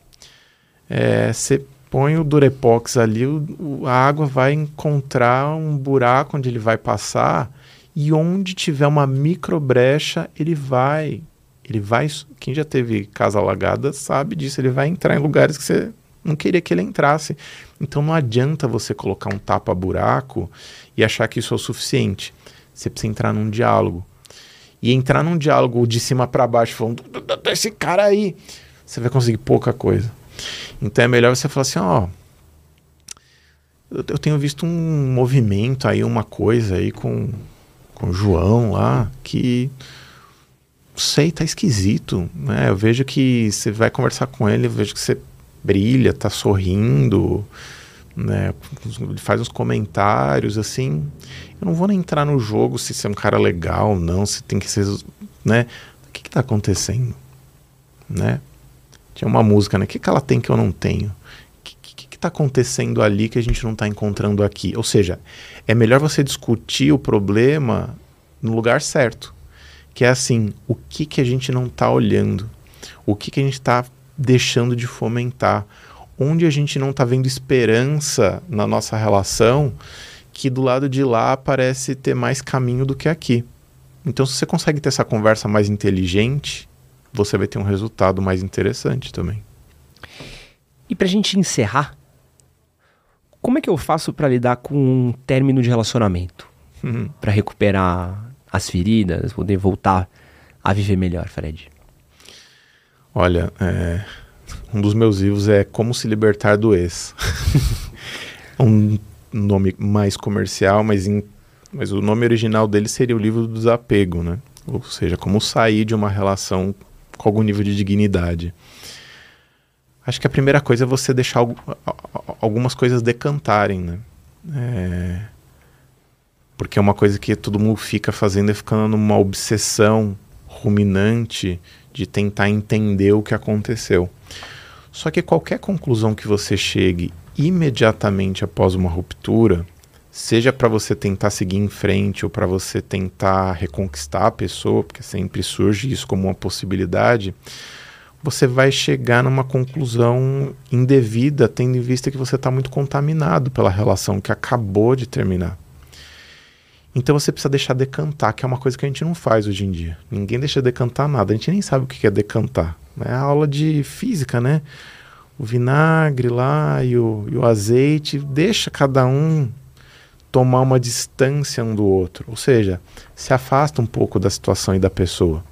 É, você põe o Durepox ali, o, o, a água vai encontrar um buraco onde ele vai passar, e onde tiver uma microbrecha, ele vai... Ele vai, quem já teve casa alagada sabe disso, ele vai entrar em lugares que você não queria que ele entrasse. Então não adianta você colocar um tapa-buraco e achar que isso é o suficiente. Você precisa entrar num diálogo. E entrar num diálogo de cima para baixo, falando, esse cara aí, você vai conseguir pouca coisa. Então é melhor você falar assim, ó, eu, eu tenho visto um movimento aí, uma coisa aí com, com o João lá, que... sei, tá esquisito, né? Eu vejo que você vai conversar com ele, eu vejo que você brilha, tá sorrindo, né? Faz uns comentários, assim. Eu não vou nem entrar no jogo se você é um cara legal ou não, se tem que ser, né? O que que tá acontecendo, né? Tinha uma música, né? O que que ela tem que eu não tenho? O que, que que tá acontecendo ali que a gente não tá encontrando aqui? Ou seja, é melhor você discutir o problema no lugar certo. Que é assim, o que, que a gente não está olhando? O que, que a gente está deixando de fomentar? Onde a gente não está vendo esperança na nossa relação, que do lado de lá parece ter mais caminho do que aqui. Então, se você consegue ter essa conversa mais inteligente, você vai ter um resultado mais interessante também. E pra gente encerrar, como é que eu faço para lidar com um término de relacionamento? Uhum. Para recuperar as feridas, poder voltar a viver melhor, Fred? Olha, é, um dos meus livros é Como Se Libertar do Ex. Um nome mais comercial, mas, em, mas o nome original dele seria o livro do desapego, né? Ou seja, como sair de uma relação com algum nível de dignidade. Acho que a primeira coisa é você deixar algumas coisas decantarem, né? É... Porque é uma coisa que todo mundo fica fazendo, é ficando numa obsessão ruminante de tentar entender o que aconteceu. Só que qualquer conclusão que você chegue imediatamente após uma ruptura, seja para você tentar seguir em frente ou para você tentar reconquistar a pessoa, porque sempre surge isso como uma possibilidade, você vai chegar numa conclusão indevida, tendo em vista que você está muito contaminado pela relação que acabou de terminar. Então você precisa deixar decantar, que é uma coisa que a gente não faz hoje em dia. Ninguém deixa decantar nada, a gente nem sabe o que é decantar. É a aula de física, né? O vinagre lá e o, e o azeite, deixa cada um tomar uma distância um do outro. Ou seja, se afasta um pouco da situação e da pessoa.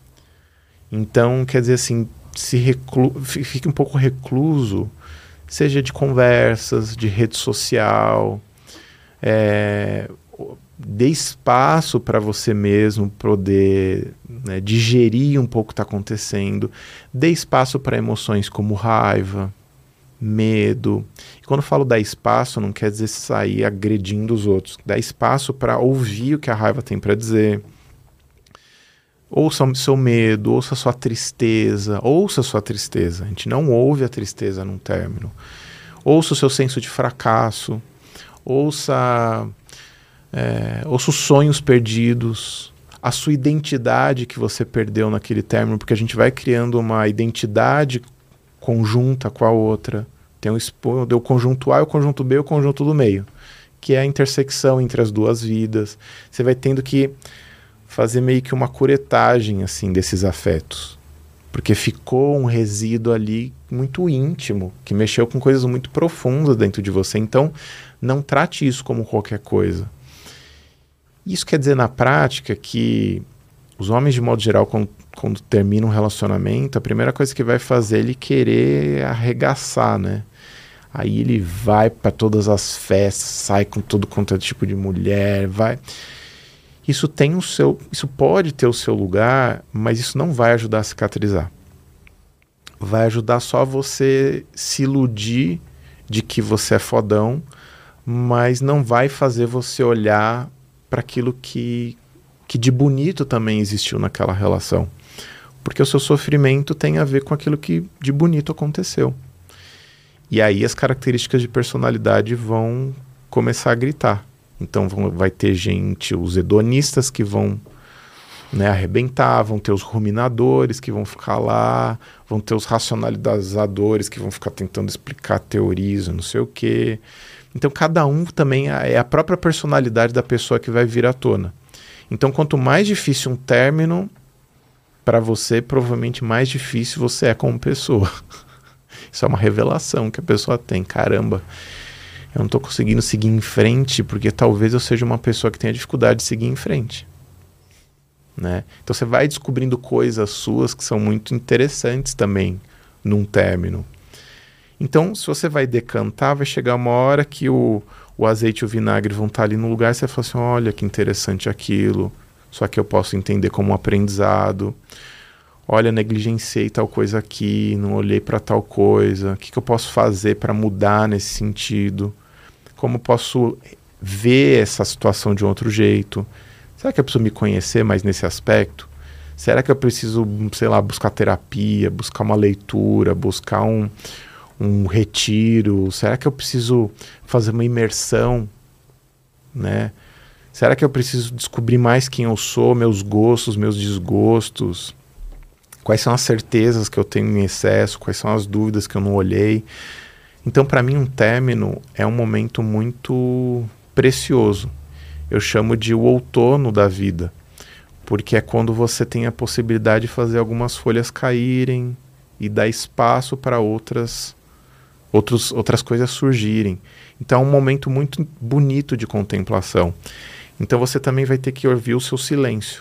Então, quer dizer assim, se reclu... fique um pouco recluso, seja de conversas, de rede social, é... dê espaço para você mesmo poder, né, digerir um pouco o que está acontecendo, dê espaço para emoções como raiva, medo. E quando eu falo dar espaço, não quer dizer sair agredindo os outros, dá espaço para ouvir o que a raiva tem para dizer. Ouça o seu medo, ouça a sua tristeza, ouça a sua tristeza. A gente não ouve a tristeza num término. Ouça o seu senso de fracasso, ouça... É, ouça os sonhos perdidos, a sua identidade que você perdeu naquele término, porque a gente vai criando uma identidade conjunta com a outra. Tem o, o conjunto A, o conjunto B e o conjunto do meio, que é a intersecção entre as duas vidas. Você vai tendo que fazer meio que uma curetagem assim, desses afetos, porque ficou um resíduo ali muito íntimo, que mexeu com coisas muito profundas dentro de você. Então, não trate isso como qualquer coisa. Isso quer dizer, na prática, que os homens, de modo geral, quando, quando terminam um relacionamento, a primeira coisa que vai fazer é ele querer arregaçar, né? Aí ele vai para todas as festas, sai com todo quanto é tipo de mulher, vai... Isso tem o seu... Isso pode ter o seu lugar, mas isso não vai ajudar a cicatrizar. Vai ajudar só você se iludir de que você é fodão, mas não vai fazer você olhar para aquilo que, que de bonito também existiu naquela relação. Porque o seu sofrimento tem a ver com aquilo que de bonito aconteceu. E aí as características de personalidade vão começar a gritar. Então vão, vai ter gente, os hedonistas que vão, né, arrebentar, vão ter os ruminadores que vão ficar lá, vão ter os racionalizadores que vão ficar tentando explicar teorias, não sei o quê. Então, cada um também é a própria personalidade da pessoa que vai vir à tona. Então, quanto mais difícil um término, para você, provavelmente mais difícil você é como pessoa. Isso é uma revelação que a pessoa tem. Caramba, eu não estou conseguindo seguir em frente porque talvez eu seja uma pessoa que tenha dificuldade de seguir em frente. Né? Então, você vai descobrindo coisas suas que são muito interessantes também num término. Então, se você vai decantar, vai chegar uma hora que o, o azeite e o vinagre vão estar ali no lugar e você fala assim, olha que interessante aquilo, só que eu posso entender como um aprendizado. Olha, negligenciei tal coisa aqui, não olhei para tal coisa, o que, que eu posso fazer para mudar nesse sentido? Como posso ver essa situação de um outro jeito? Será que eu preciso me conhecer mais nesse aspecto? Será que eu preciso, sei lá, buscar terapia, buscar uma leitura, buscar um... um retiro? Será que eu preciso fazer uma imersão, né? Será que eu preciso descobrir mais quem eu sou, meus gostos, meus desgostos? Quais são as certezas que eu tenho em excesso? Quais são as dúvidas que eu não olhei? Então, para mim, um término é um momento muito precioso. Eu chamo de o outono da vida, porque é quando você tem a possibilidade de fazer algumas folhas caírem e dar espaço para outras Outros, outras coisas surgirem. Então é um momento muito bonito de contemplação. Então você também vai ter que ouvir o seu silêncio.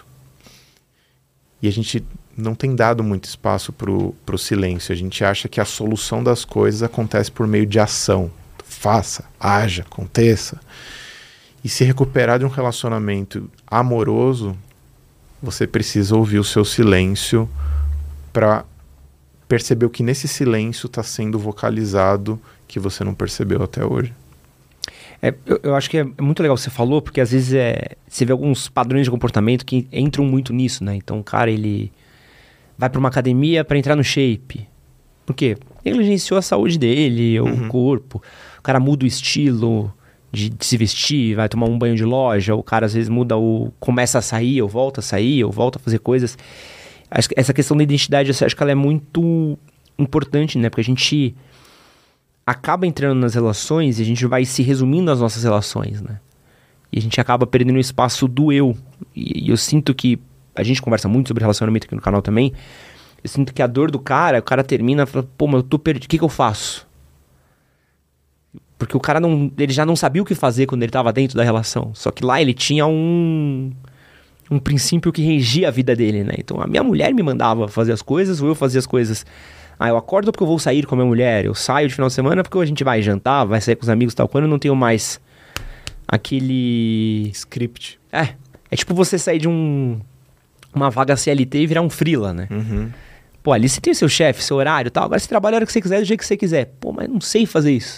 E a gente não tem dado muito espaço para o silêncio. A gente acha que a solução das coisas acontece por meio de ação. Faça, haja, aconteça. E se recuperar de um relacionamento amoroso, você precisa ouvir o seu silêncio para percebeu que nesse silêncio está sendo vocalizado que você não percebeu até hoje. É, eu, eu acho que é muito legal o que você falou, porque às vezes é, você vê alguns padrões de comportamento que entram muito nisso, né? Então o cara, ele vai para uma academia para entrar no shape. Por quê? Negligenciou a saúde dele, uhum. o corpo. O cara muda o estilo de, de se vestir, vai tomar um banho de loja, o cara às vezes muda, o, começa a sair, ou volta a sair, ou volta a fazer coisas. Acho que essa questão da identidade, eu acho que ela é muito importante, né? Porque a gente acaba entrando nas relações e a gente vai se resumindo as nossas relações, né? E a gente acaba perdendo o espaço do eu. E, e eu sinto que, a gente conversa muito sobre relacionamento aqui no canal também, eu sinto que a dor do cara, o cara termina e fala, pô, mas eu tô perdido, o que que eu faço? Porque o cara não, ele já não sabia o que fazer quando ele estava dentro da relação. Só que lá ele tinha um, um princípio que regia a vida dele, né? Então a minha mulher me mandava fazer as coisas ou eu fazia as coisas. Ah, eu acordo porque eu vou sair com a minha mulher. Eu saio de final de semana porque a gente vai jantar, vai sair com os amigos e tal. Quando eu não tenho mais aquele... Script. É, é tipo você sair de um, uma vaga C L T e virar um freela, né? Uhum. Pô, ali você tem o seu chefe, seu horário e tal. Agora você trabalha a hora que você quiser, do jeito que você quiser. Pô, mas não sei fazer isso.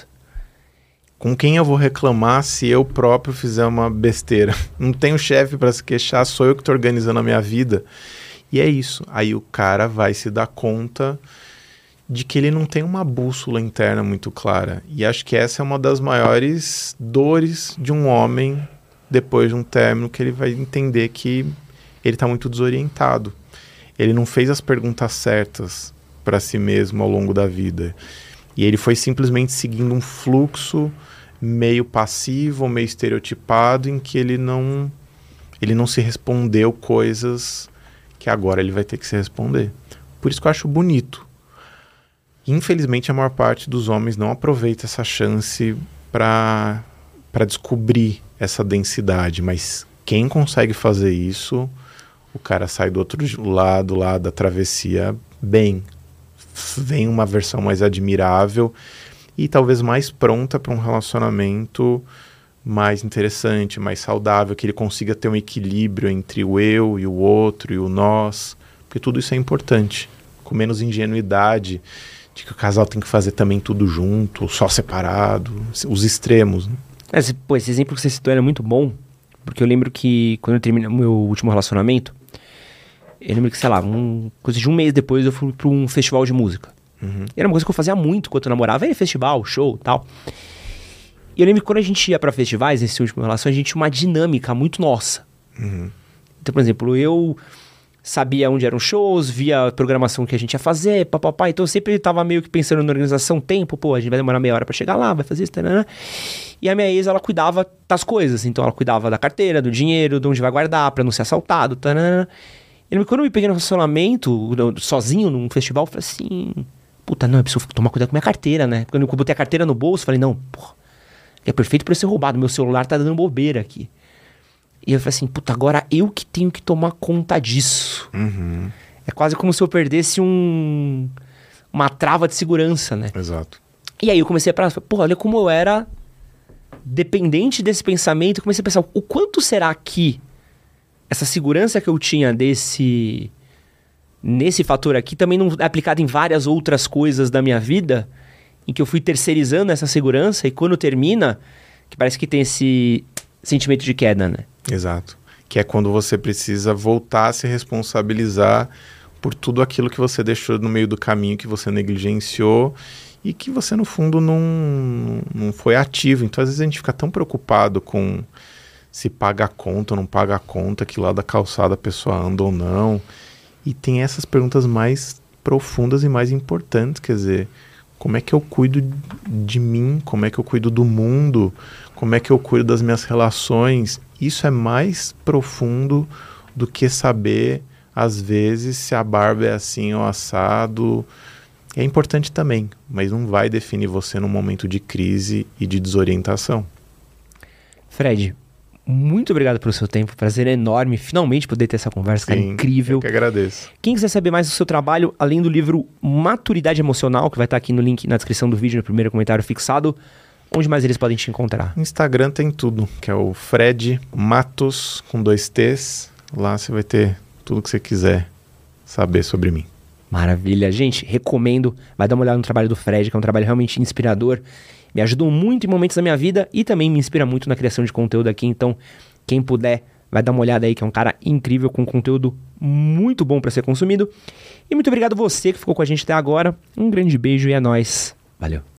Com quem eu vou reclamar se eu próprio fizer uma besteira? Não tenho chefe para se queixar, sou eu que estou organizando a minha vida. E é isso. Aí o cara vai se dar conta de que ele não tem uma bússola interna muito clara. E acho que essa é uma das maiores dores de um homem depois de um término, que ele vai entender que ele está muito desorientado. Ele não fez as perguntas certas para si mesmo ao longo da vida. E ele foi simplesmente seguindo um fluxo meio passivo, meio estereotipado, em que ele não, ele não se respondeu coisas que agora ele vai ter que se responder. Por isso que eu acho bonito. Infelizmente, a maior parte dos homens não aproveita essa chance para para descobrir essa densidade. Mas quem consegue fazer isso, o cara sai do outro lado lá da travessia bem. Vem uma versão mais admirável e talvez mais pronta para um relacionamento mais interessante, mais saudável, que ele consiga ter um equilíbrio entre o eu e o outro e o nós, porque tudo isso é importante, com menos ingenuidade de que o casal tem que fazer também tudo junto, só separado, os extremos, né? Esse, pô, esse exemplo que você citou era muito bom, porque eu lembro que quando eu terminei o meu último relacionamento, eu lembro que, sei lá, um, coisa de um mês depois eu fui para um festival de música. Uhum. Era uma coisa que eu fazia muito quando eu namorava, era festival, show e tal. E eu lembro que quando a gente ia para festivais, nesse último relação, a gente tinha uma dinâmica muito nossa. Uhum. Então, por exemplo, eu sabia onde eram shows, via a programação que a gente ia fazer, papapá. Então eu sempre estava meio que pensando na organização, tempo, pô, a gente vai demorar meia hora para chegar lá, vai fazer isso, tarana. E a minha ex, ela cuidava das coisas. Então ela cuidava da carteira, do dinheiro, de onde vai guardar, para não ser assaltado, tarana. E quando eu me peguei no relacionamento, sozinho, num festival, eu falei assim, puta, não, eu preciso tomar cuidado com minha carteira, né? Quando eu botei a carteira no bolso, eu falei, não, porra, é perfeito pra eu ser roubado, meu celular tá dando bobeira aqui. E eu falei assim, puta, agora eu que tenho que tomar conta disso. Uhum. É quase como se eu perdesse um, uma trava de segurança, né? Exato. E aí eu comecei a pensar, porra, olha como eu era dependente desse pensamento, comecei a pensar, o quanto será que essa segurança que eu tinha desse nesse fator aqui também não é aplicada em várias outras coisas da minha vida, em que eu fui terceirizando essa segurança e quando termina, que parece que tem esse sentimento de queda, né? Exato. Que é quando você precisa voltar a se responsabilizar por tudo aquilo que você deixou no meio do caminho, que você negligenciou e que você, no fundo, não, não foi ativo. Então, às vezes, a gente fica tão preocupado com se paga a conta ou não paga a conta, que lá da calçada a pessoa anda ou não. E tem essas perguntas mais profundas e mais importantes, quer dizer, como é que eu cuido de mim, como é que eu cuido do mundo, como é que eu cuido das minhas relações. Isso é mais profundo do que saber, às vezes, se a barba é assim ou assado. É importante também, mas não vai definir você num momento de crise e de desorientação. Fred, muito obrigado pelo seu tempo, prazer enorme finalmente poder ter essa conversa, cara, Sim, incrível. Eu que agradeço. Quem quiser saber mais do seu trabalho, além do livro Maturidade Emocional, que vai estar aqui no link na descrição do vídeo, no primeiro comentário fixado, onde mais eles podem te encontrar? No Instagram tem tudo, que é o Fred Matos, com dois T's. Lá você vai ter tudo que você quiser saber sobre mim. Maravilha. Gente, recomendo, vai dar uma olhada no trabalho do Fred, que é um trabalho realmente inspirador. Me ajudou muito em momentos da minha vida e também me inspira muito na criação de conteúdo aqui. Então, quem puder, vai dar uma olhada aí, que é um cara incrível, com conteúdo muito bom para ser consumido. E muito obrigado você que ficou com a gente até agora. Um grande beijo e é nóis. Valeu.